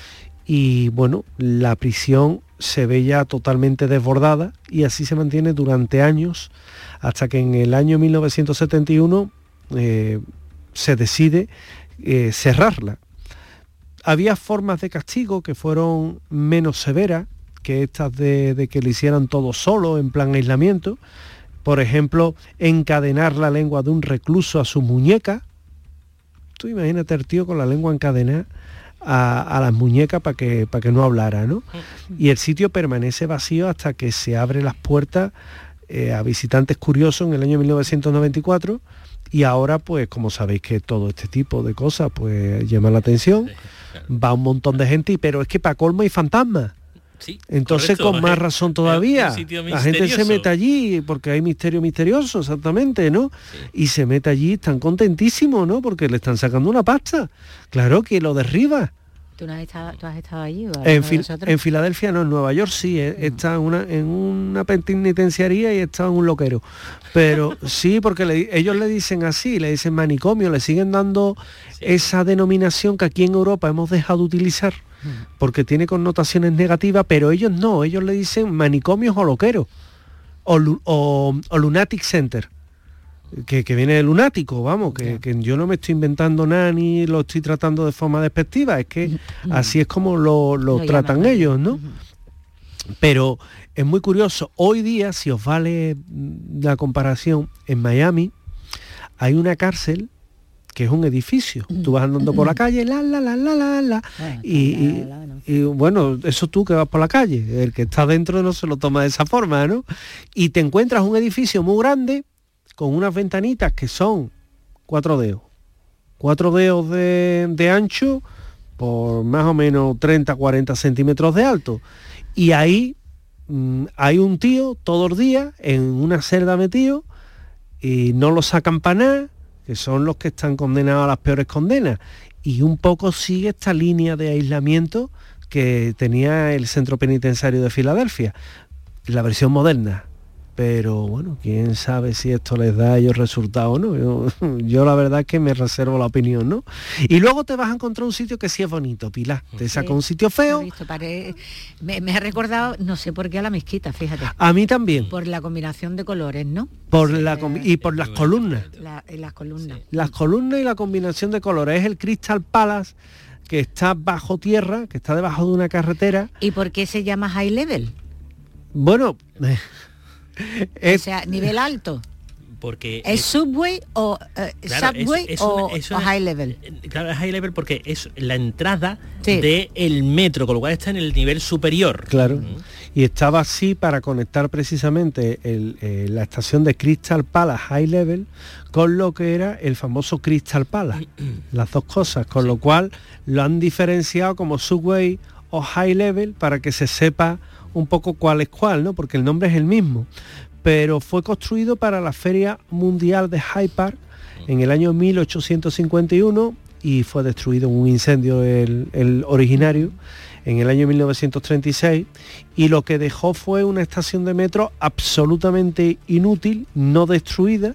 y bueno, la prisión se ve ya totalmente desbordada y así se mantiene durante años, hasta que en el año mil novecientos setenta y uno eh, se decide eh, cerrarla. Había formas de castigo que fueron menos severas que estas de, de que le hicieran todo solo, en plan aislamiento. Por ejemplo, encadenar la lengua de un recluso a su muñeca. Tú imagínate el tío con la lengua encadenada a, a las muñecas para que, para que no hablara, ¿no? Y el sitio permanece vacío hasta que se abren las puertas eh, a visitantes curiosos en el año mil novecientos noventa y cuatro. Y ahora, pues, como sabéis que todo este tipo de cosas pues llama la atención, va un montón de gente, pero es que para colmo hay fantasmas. Sí, entonces correcto. Con más razón todavía, la gente se mete allí porque hay misterio misterioso, exactamente, ¿no? Sí. Y se mete allí, están contentísimos, ¿no? Porque le están sacando una pasta. Claro que lo derriba. ¿Tú, no has, estado, ¿tú has estado allí? ¿O en, Fil- en Filadelfia no, en Nueva York sí, he, he estado en una, en una penitenciaría y he estado en un loquero. Pero sí, porque le, ellos le dicen así, le dicen manicomio, le siguen dando sí. esa denominación que aquí en Europa hemos dejado de utilizar, porque tiene connotaciones negativas, pero ellos no, ellos le dicen manicomios o loqueros, o, o, o lunatic center. Que, que viene de lunático, vamos, que, que yo no me estoy inventando nada ni lo estoy tratando de forma despectiva, es que uh-huh. así es como lo, lo, lo tratan llaman. ellos, ¿no? Uh-huh. Pero es muy curioso, hoy día, si os vale la comparación, en Miami hay una cárcel que es un edificio, uh-huh. tú vas andando uh-huh. por la calle, la, la, la, la, la, la, bueno, y, y, la, la, la, y bueno, eso tú que vas por la calle, el que está dentro no se lo toma de esa forma, ¿no? Y te encuentras un edificio muy grande, con unas ventanitas que son cuatro dedos, cuatro dedos de, de ancho por más o menos treinta a cuarenta centímetros de alto. Y ahí mmm, hay un tío todos los días en una celda metido y no lo sacan para nada, que son los que están condenados a las peores condenas. Y un poco sigue esta línea de aislamiento que tenía el centro penitenciario de Filadelfia, la versión moderna. Pero bueno, quién sabe si esto les da a ellos resultado o no. Yo, yo la verdad es que me reservo la opinión, ¿no? Y luego te vas a encontrar un sitio que sí es bonito, Pilar. Te saca un sitio feo. Visto, pare... me, me ha recordado, no sé por qué, a la mezquita, fíjate. A mí también. Por la combinación de colores, ¿no? Por sí, la y por las columnas. La, las columnas. Sí. Las columnas y la combinación de colores. Es el Crystal Palace, que está bajo tierra, que está debajo de una carretera. ¿Y por qué se llama High Level? Bueno... Es, o sea, nivel alto. Porque ¿Es, es subway o uh, claro, subway es, es una, o, es una, o high level? Claro, es high level porque es la entrada sí. del metro, con lo cual está en el nivel superior. Claro. Uh-huh. Y estaba así para conectar precisamente el, eh, la estación de Crystal Palace High Level con lo que era el famoso Crystal Palace. Las dos cosas, con sí. lo cual lo han diferenciado como subway o high level para que se sepa un poco cuál es cuál, ¿no? Porque el nombre es el mismo, pero fue construido para la Feria Mundial de Hyde Park en el año mil ochocientos cincuenta y uno y fue destruido en un incendio el, el originario en el año mil novecientos treinta y seis, y lo que dejó fue una estación de metro absolutamente inútil, no destruida,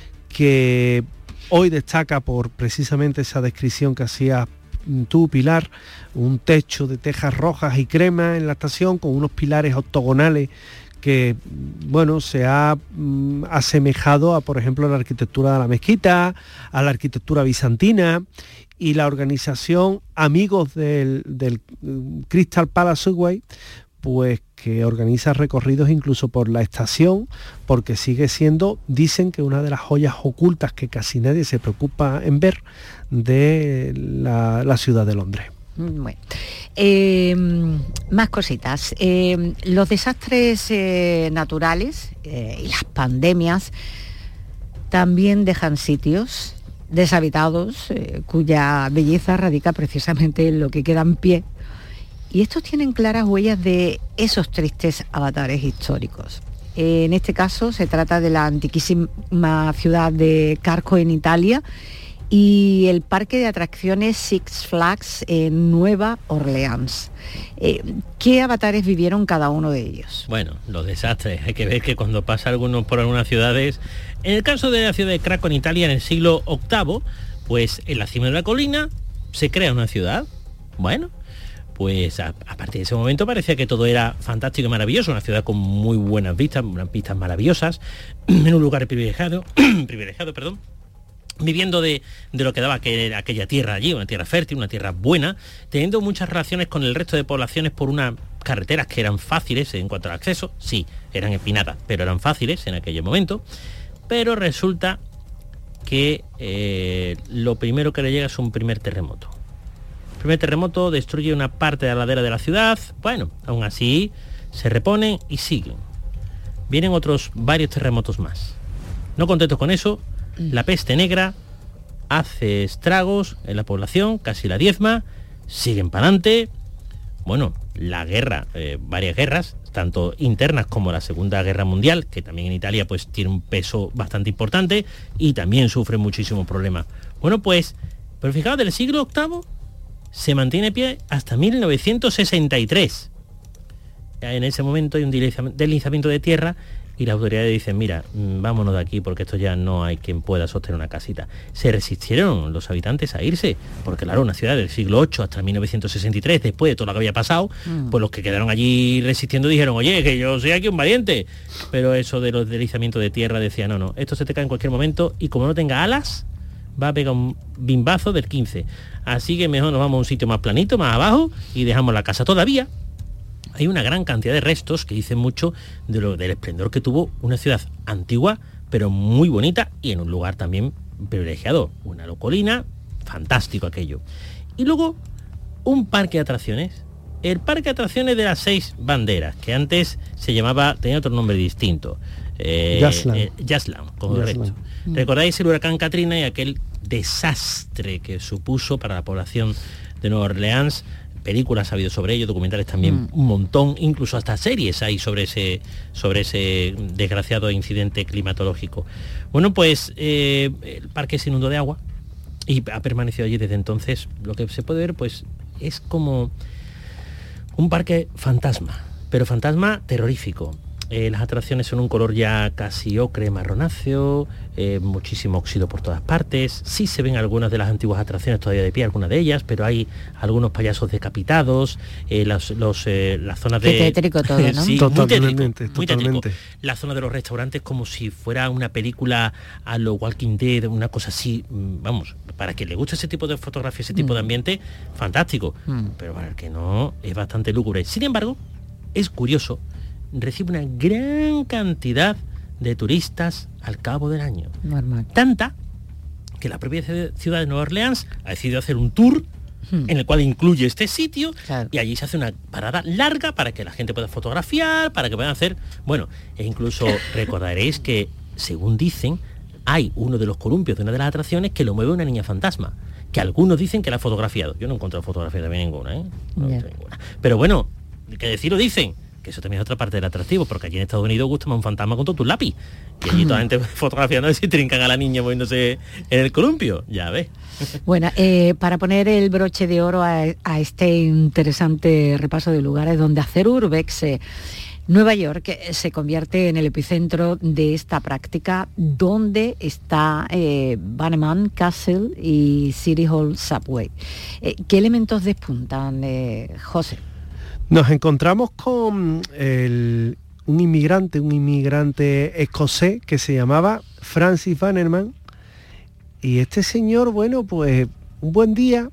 que hoy destaca por precisamente esa descripción que hacía tú, Pilar, un techo de tejas rojas y crema en la estación con unos pilares octogonales que, bueno, se ha mm, asemejado a, por ejemplo, a la arquitectura de la mezquita, a la arquitectura bizantina, y la organización Amigos del, del Crystal Palace Subway, pues que organiza recorridos incluso por la estación, porque sigue siendo, dicen que una de las joyas ocultas que casi nadie se preocupa en ver de la, la ciudad de Londres. Bueno, eh, más cositas. Eh, los desastres eh, naturales eh, y las pandemias también dejan sitios deshabitados, eh, cuya belleza radica precisamente en lo que queda en pie. Y estos tienen claras huellas de esos tristes avatares históricos. Eh, en este caso se trata de la antiquísima ciudad de Carco en Italia y el parque de atracciones Six Flags en Nueva Orleans. Eh, ¿Qué avatares vivieron cada uno de ellos? Bueno, los desastres. Hay que ver que cuando pasa alguno por algunas ciudades, en el caso de la ciudad de Craco en Italia en el siglo octavo, pues en la cima de la colina se crea una ciudad. Bueno, pues a, a partir de ese momento parecía que todo era fantástico y maravilloso, una ciudad con muy buenas vistas, unas vistas maravillosas, en un lugar privilegiado, privilegiado, perdón, viviendo de, de lo que daba aquel, aquella tierra allí, una tierra fértil, una tierra buena, teniendo muchas relaciones con el resto de poblaciones por unas carreteras que eran fáciles en cuanto al acceso, sí, eran empinadas, pero eran fáciles en aquel momento, pero resulta que eh, lo primero que le llega es un primer terremoto. El primer terremoto destruye una parte de la ladera de la ciudad, bueno, aún así se reponen y siguen. Vienen otros varios terremotos más. No contentos con eso, la peste negra hace estragos en la población, casi la diezma, siguen para adelante. Bueno, la guerra, eh, varias guerras, tanto internas como la Segunda Guerra Mundial, que también en Italia pues tiene un peso bastante importante y también sufre muchísimos problemas. Bueno, pues, pero fijaos, del siglo octavo se mantiene pie hasta mil novecientos sesenta y tres. En ese momento hay un deslizamiento de tierra y las autoridades dicen, mira, vámonos de aquí porque esto ya no hay quien pueda sostener una casita. Se resistieron los habitantes a irse, porque claro, una ciudad del siglo ocho hasta mil novecientos sesenta y tres, después de todo lo que había pasado, mm. pues los que quedaron allí resistiendo dijeron, oye, que yo soy aquí un valiente. Pero eso de los deslizamientos de tierra decía, no, no, esto se te cae en cualquier momento y como no tenga alas, va a pegar un bimbazo del quince. Así que mejor nos vamos a un sitio más planito, más abajo, y dejamos la casa. Todavía hay una gran cantidad de restos que dicen mucho de lo, del esplendor que tuvo una ciudad antigua, pero muy bonita, y en un lugar también privilegiado. Una colina, fantástico aquello. Y luego, un parque de atracciones. El parque de atracciones de las seis banderas, que antes se llamaba, tenía otro nombre distinto. Eh, Jazzland. Eh, Jazzland, correcto. Jazzland. ¿Recordáis el huracán Katrina y aquel desastre que supuso para la población de Nueva Orleans? Películas ha habido sobre ello, documentales también mm. un montón, incluso hasta series hay sobre ese, sobre ese desgraciado incidente climatológico. Bueno, pues eh, el parque se inundó de agua y ha permanecido allí desde entonces. Lo que se puede ver pues es como un parque fantasma, pero fantasma terrorífico. Eh, las atracciones son un color ya casi ocre, marronáceo, eh, muchísimo óxido por todas partes. Sí se ven algunas de las antiguas atracciones todavía de pie, algunas de ellas, pero hay algunos payasos decapitados, eh, las, los, eh, las zonas de... Qué tétrico todo, ¿no? Sí, totalmente, muy tétrico, muy totalmente. tétrico. La zona de los restaurantes como si fuera una película a lo Walking Dead, una cosa así, vamos, para que le guste ese tipo de fotografía, ese tipo mm. de ambiente, fantástico. Mm. Pero para el que no, es bastante lúgubre. Sin embargo, es curioso, recibe una gran cantidad de turistas al cabo del año. Normal. Tanta que la propia ciudad de Nueva Orleans ha decidido hacer un tour hmm. en el cual incluye este sitio, claro. Y allí se hace una parada larga para que la gente pueda fotografiar, para que puedan hacer... Bueno, e incluso recordaréis que, según dicen, hay uno de los columpios de una de las atracciones que lo mueve una niña fantasma, que algunos dicen que la ha fotografiado. Yo no he encontrado fotografía también ninguna, ¿eh? No yeah. ninguna. Pero bueno, que decir lo dicen. Que eso también es otra parte del atractivo, porque allí en Estados Unidos gusta más un fantasma con todo tu lápiz. Y allí toda la gente fotografiando si trincan a la niña moviéndose en el columpio. Ya ves. Bueno, eh, para poner el broche de oro a, a este interesante repaso de lugares donde hacer urbex, eh, Nueva York eh, se convierte en el epicentro de esta práctica, donde está eh, Bannerman Castle y City Hall Subway. Eh, ¿Qué elementos despuntan, eh, José? Nos encontramos con el, un inmigrante, un inmigrante escocés que se llamaba Francis Bannerman, y este señor, bueno, pues un buen día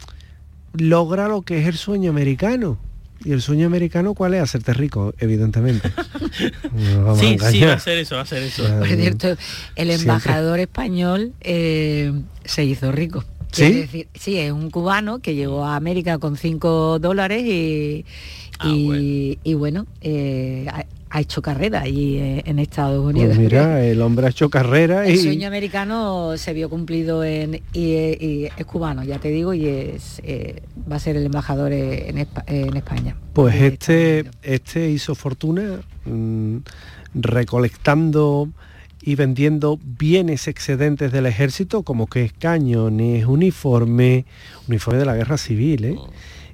logra lo que es el sueño americano. ¿Y el sueño americano cuál es? Hacerte rico, evidentemente. No sí, sí, va a ser eso, va a ser eso. Por cierto, el embajador Siempre. español eh, se hizo rico. ¿Sí? Decir, sí, es un cubano que llegó a América con cinco dólares y, ah, y, bueno. y bueno, eh, ha, ha hecho carrera allí eh, en Estados Unidos. Pues mira, el hombre ha hecho carrera y... El sueño americano se vio cumplido en, y, y es cubano, ya te digo, y es eh, va a ser el embajador en, Espa, en España. Pues este, este hizo fortuna mmm, recolectando y vendiendo bienes excedentes del ejército, como que es cañones, uniforme, uniforme de la guerra civil, ¿eh?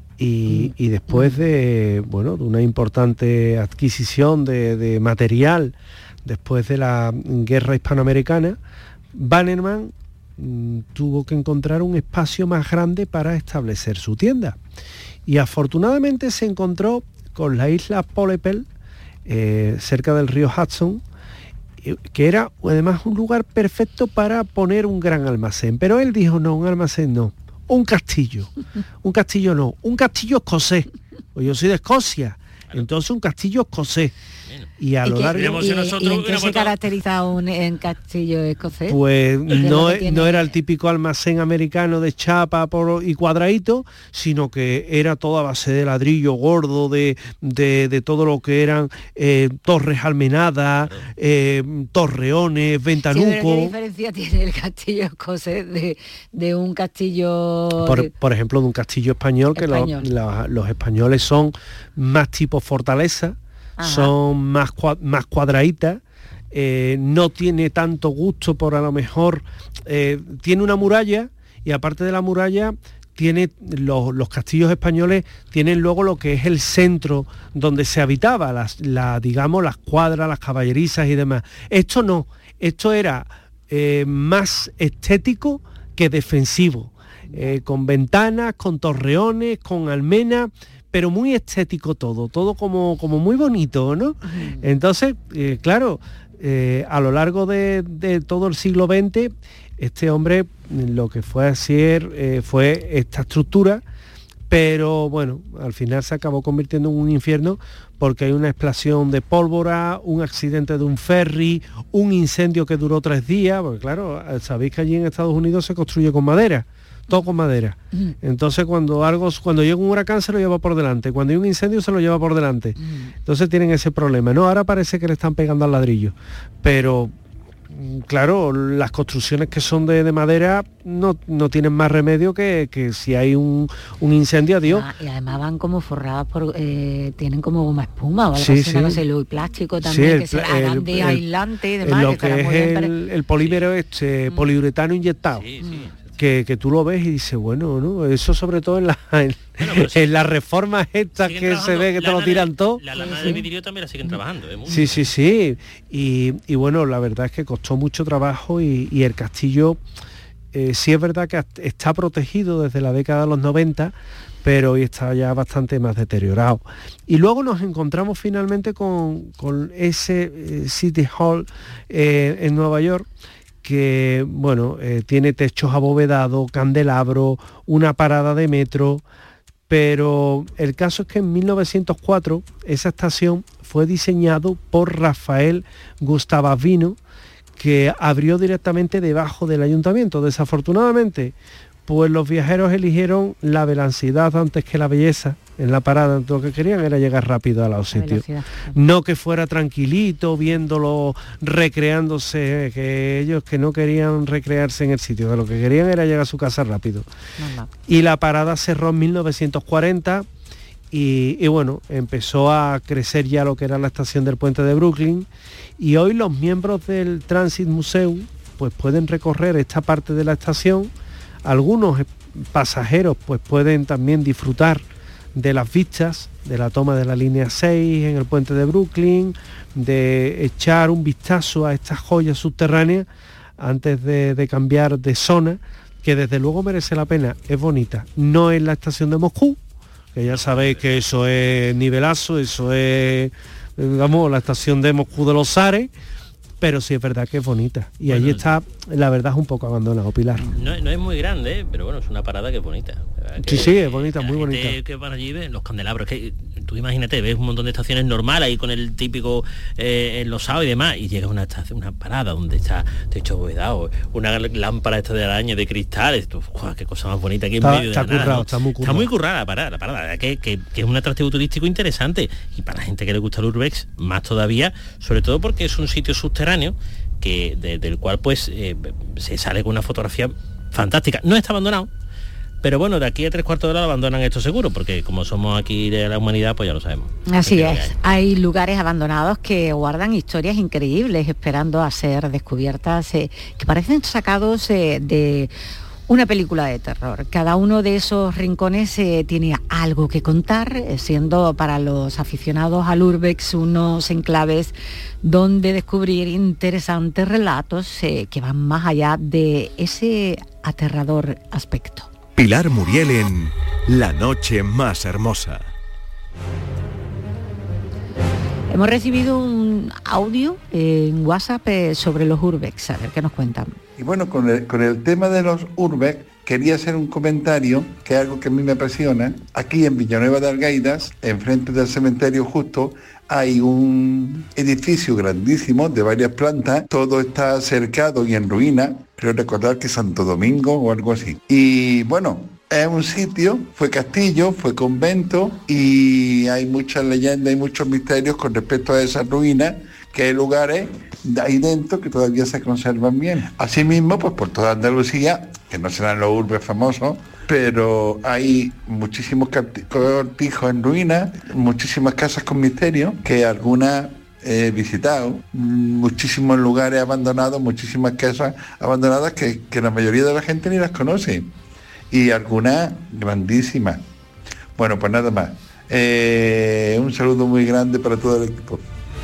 Y, y después de, bueno, de una importante adquisición de, de material después de la guerra hispanoamericana, Bannerman mmm, tuvo que encontrar un espacio más grande para establecer su tienda. Y afortunadamente se encontró con la isla Polepel, eh, cerca del río Hudson, que era además un lugar perfecto para poner un gran almacén. Pero él dijo, no, un almacén no, un castillo. Un castillo no, un castillo escocés. Pues yo soy de Escocia, entonces un castillo escocés. Y a ¿Y lo qué, largo... y, y en qué se caracteriza un en castillo escocés? Pues no, tiene... no era el típico almacén americano de chapa por, y cuadradito, sino que era toda a base de ladrillo gordo, de, de, de todo lo que eran eh, torres almenadas, eh, torreones, ventanucos. Sí, ¿qué diferencia tiene el castillo escocés de, de un castillo...? Por, por ejemplo, de un castillo español, español. que lo, la, los españoles son más tipo fortaleza. Ajá. Son más, más cuadraditas, eh, no tiene tanto gusto por a lo mejor, eh, tiene una muralla y aparte de la muralla tiene los, los castillos españoles tienen luego lo que es el centro donde se habitaba, las, la, digamos las cuadras, las caballerizas y demás. Esto no, esto era eh, más estético que defensivo, eh, con ventanas, con torreones, con almenas, pero muy estético todo, todo como, como muy bonito, ¿no? Uh-huh. Entonces, eh, claro, eh, a lo largo de, de todo el siglo veinte, este hombre lo que fue a hacer eh, fue esta estructura, pero bueno, al final se acabó convirtiendo en un infierno porque hay una explosión de pólvora, un accidente de un ferry, un incendio que duró tres días, porque claro, sabéis que allí en Estados Unidos se construye con madera, todo con madera. Mm. Entonces cuando algo, cuando llega un huracán se lo lleva por delante, cuando hay un incendio se lo lleva por delante. Mm. Entonces tienen ese problema. No, ahora parece que le están pegando al ladrillo, pero claro, las construcciones que son de, de madera no, no tienen más remedio que, que si hay un, un incendio, adiós. Ah, y además van como forradas por, eh, tienen como goma espuma o algo sí, así, sí. No sé, el plástico también, sí, el, que será grande, aislante y demás. Lo que, que es el, para... el polímero este, mm. poliuretano inyectado. Sí, sí. Que, que tú lo ves y dices, bueno, ¿no? Eso sobre todo en, la, en, bueno, sí, en las reformas estas que se ve que te lo tiran todo. La lana de vidrio también la siguen trabajando. ¿eh? Sí, sí, sí. Y, y bueno, la verdad es que costó mucho trabajo y, y el castillo eh, sí es verdad que está protegido desde la década de los noventa, pero hoy está ya bastante más deteriorado. Y luego nos encontramos finalmente con, con ese eh, City Hall eh, en Nueva York, que bueno, eh, tiene techos abovedados, candelabros, una parada de metro, pero el caso es que en mil novecientos cuatro esa estación fue diseñado por Rafael Gustavavino, que abrió directamente debajo del ayuntamiento. Desafortunadamente, pues los viajeros eligieron la velocidad antes que la belleza en la parada. Lo que querían era llegar rápido a los sitios. No que fuera tranquilito, viéndolo, recreándose, que ellos que no querían recrearse en el sitio, que lo que querían era llegar a su casa rápido. No, no. Y la parada cerró en mil novecientos cuarenta y, y bueno, empezó a crecer ya lo que era la estación del puente de Brooklyn, y hoy los miembros del Transit Museum pues pueden recorrer esta parte de la estación. Algunos pasajeros pues pueden también disfrutar de las vistas de la toma de la línea seis en el puente de Brooklyn, de echar un vistazo a estas joyas subterráneas antes de, de cambiar de zona, que desde luego merece la pena. Es bonita, no es la estación de Moscú, que ya sabéis que eso es nivelazo, eso es, digamos, la estación de Moscú de los Zares, pero sí es verdad que es bonita. Y bueno, allí está, la verdad, es un poco abandonado, Pilar. No, no es muy grande, pero bueno, es una parada que es bonita. Que, sí, sí, es bonita, muy bonita. Que van allí, ven los candelabros, que tú imagínate, ves un montón de estaciones normales ahí con el típico eh, enlosado y demás, y llega una estación, una parada donde está techo abovedado, una lámpara esta de araña de cristales, tú, ¡guau, qué cosa más bonita aquí en medio está de la currado, nada, ¿no? Está muy currado. Está muy currada la parada, la parada, que, que, que es un atractivo turístico interesante, y para la gente que le gusta el urbex, más todavía, sobre todo porque es un sitio subterráneo que de, del cual pues eh, se sale con una fotografía fantástica. No está abandonado, Pero bueno, de aquí a tres cuartos de hora abandonan esto seguro, porque como somos aquí de la humanidad, pues ya lo sabemos. Así es, hay. hay lugares abandonados que guardan historias increíbles esperando a ser descubiertas, eh, que parecen sacados eh, de una película de terror. Cada uno de esos rincones eh, tiene algo que contar, eh, siendo para los aficionados al urbex unos enclaves donde descubrir interesantes relatos eh, que van más allá de ese aterrador aspecto. Pilar Muriel en La noche más hermosa. Hemos recibido un audio en WhatsApp eh, sobre los urbex, a ver qué nos cuentan. Y bueno, con el, con el tema de los urbex, quería hacer un comentario, que es algo que a mí me apasiona. Aquí en Villanueva de Algaidas, enfrente del cementerio justo, hay un edificio grandísimo de varias plantas, todo está cercado y en ruina, creo recordar que Santo Domingo o algo así. Y bueno, es un sitio, fue castillo, fue convento y hay muchas leyendas y muchos misterios con respecto a esas ruinas, que hay lugares de ahí dentro que todavía se conservan bien. Asimismo, pues por toda Andalucía, que no serán los urbes famosos, pero hay muchísimos cortijos en ruinas, muchísimas casas con misterio, que algunas he visitado, muchísimos lugares abandonados, muchísimas casas abandonadas que, que la mayoría de la gente ni las conoce, y algunas grandísimas. Bueno, pues nada más. Eh, un saludo muy grande para todo el equipo.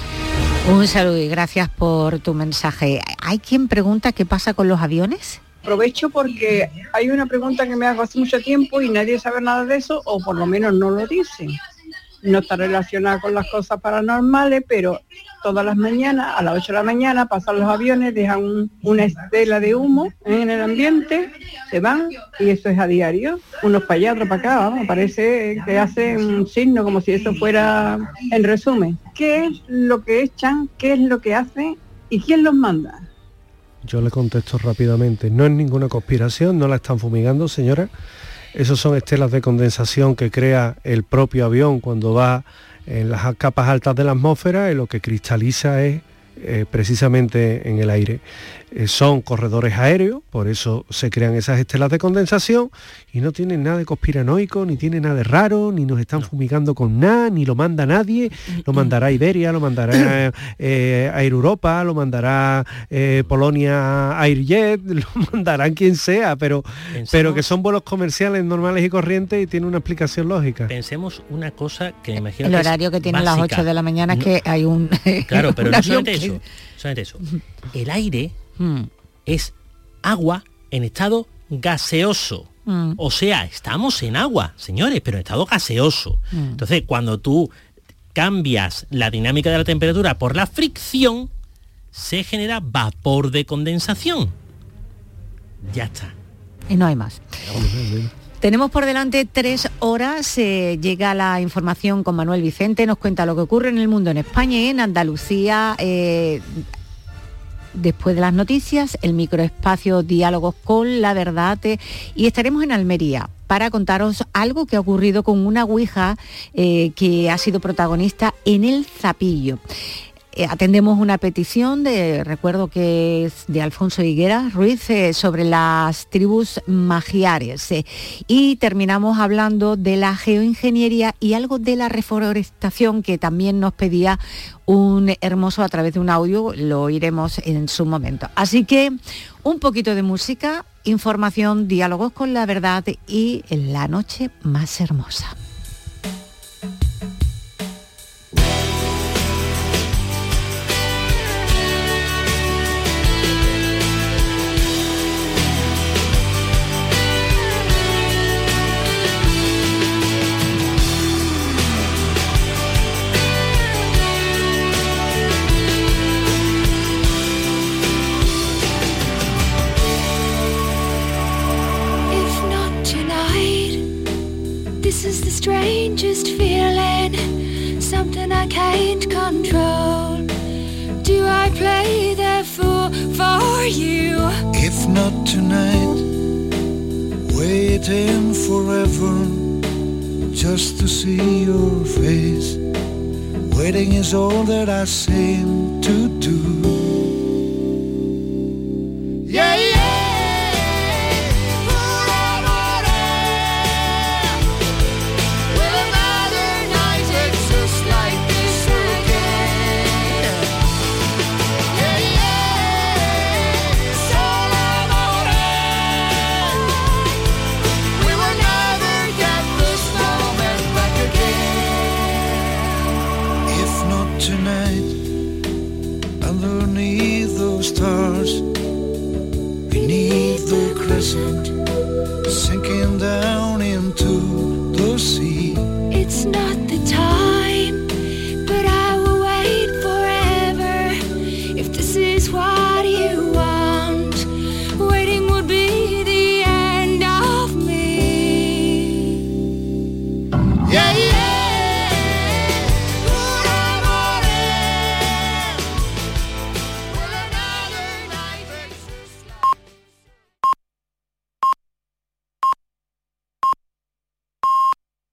Un saludo y gracias por tu mensaje. ¿Hay quien pregunta qué pasa con los aviones? Aprovecho porque hay una pregunta que me hago hace mucho tiempo y nadie sabe nada de eso, o por lo menos no lo dice. No está relacionada con las cosas paranormales, pero todas las mañanas, a las ocho de la mañana, pasan los aviones, dejan un, una estela de humo en el ambiente, se van, y eso es a diario. Unos para allá, otros para acá, vamos, parece que hacen un signo como si eso fuera en resumen. ¿Qué es lo que echan? ¿Qué es lo que hacen? ¿Y quién los manda? Yo le contesto rápidamente, no es ninguna conspiración, no la están fumigando, señora. Esos son estelas de condensación que crea el propio avión cuando va en las capas altas de la atmósfera, y lo que cristaliza es eh, precisamente en el aire. Eh, son corredores aéreos, por eso se crean esas estelas de condensación, y no tienen nada de conspiranoico, ni tiene nada de raro, ni nos están no. fumigando con nada, ni lo manda nadie. Lo mandará Iberia, lo mandará eh, Air Europa, lo mandará eh, Polonia Airjet, lo mandará quien sea, pero, pero que son vuelos comerciales normales y corrientes y tiene una explicación lógica. Pensemos una cosa que me imagino el que horario que tiene a las ocho de la mañana es no. que hay un claro, pero un no solamente que... eso, solamente eso. El aire hmm. es agua en estado gaseoso. Mm. O sea, estamos en agua, señores, pero en estado gaseoso. Mm. Entonces, cuando tú cambias la dinámica de la temperatura por la fricción, se genera vapor de condensación. Ya está. Y no hay más. Tenemos por delante tres horas, eh, llega la información con Manuel Vicente, nos cuenta lo que ocurre en el mundo, en España y en Andalucía. Eh, Después de las noticias, el microespacio Diálogos con la Verdad, eh, y estaremos en Almería para contaros algo que ha ocurrido con una ouija eh, que ha sido protagonista en El Zapillo. Eh, atendemos una petición, de recuerdo que es de Alfonso Higuera Ruiz, eh, sobre las tribus magiares. Eh, y terminamos hablando de la geoingeniería y algo de la reforestación que también nos pedía un hermoso a través de un audio, lo oiremos en su momento. Así que un poquito de música, información, diálogos con la verdad y la noche más hermosa. Strangest feeling, something I can't control. Do I play the fool for you? If not tonight, waiting forever just to see your face. Waiting is all that I seem to do.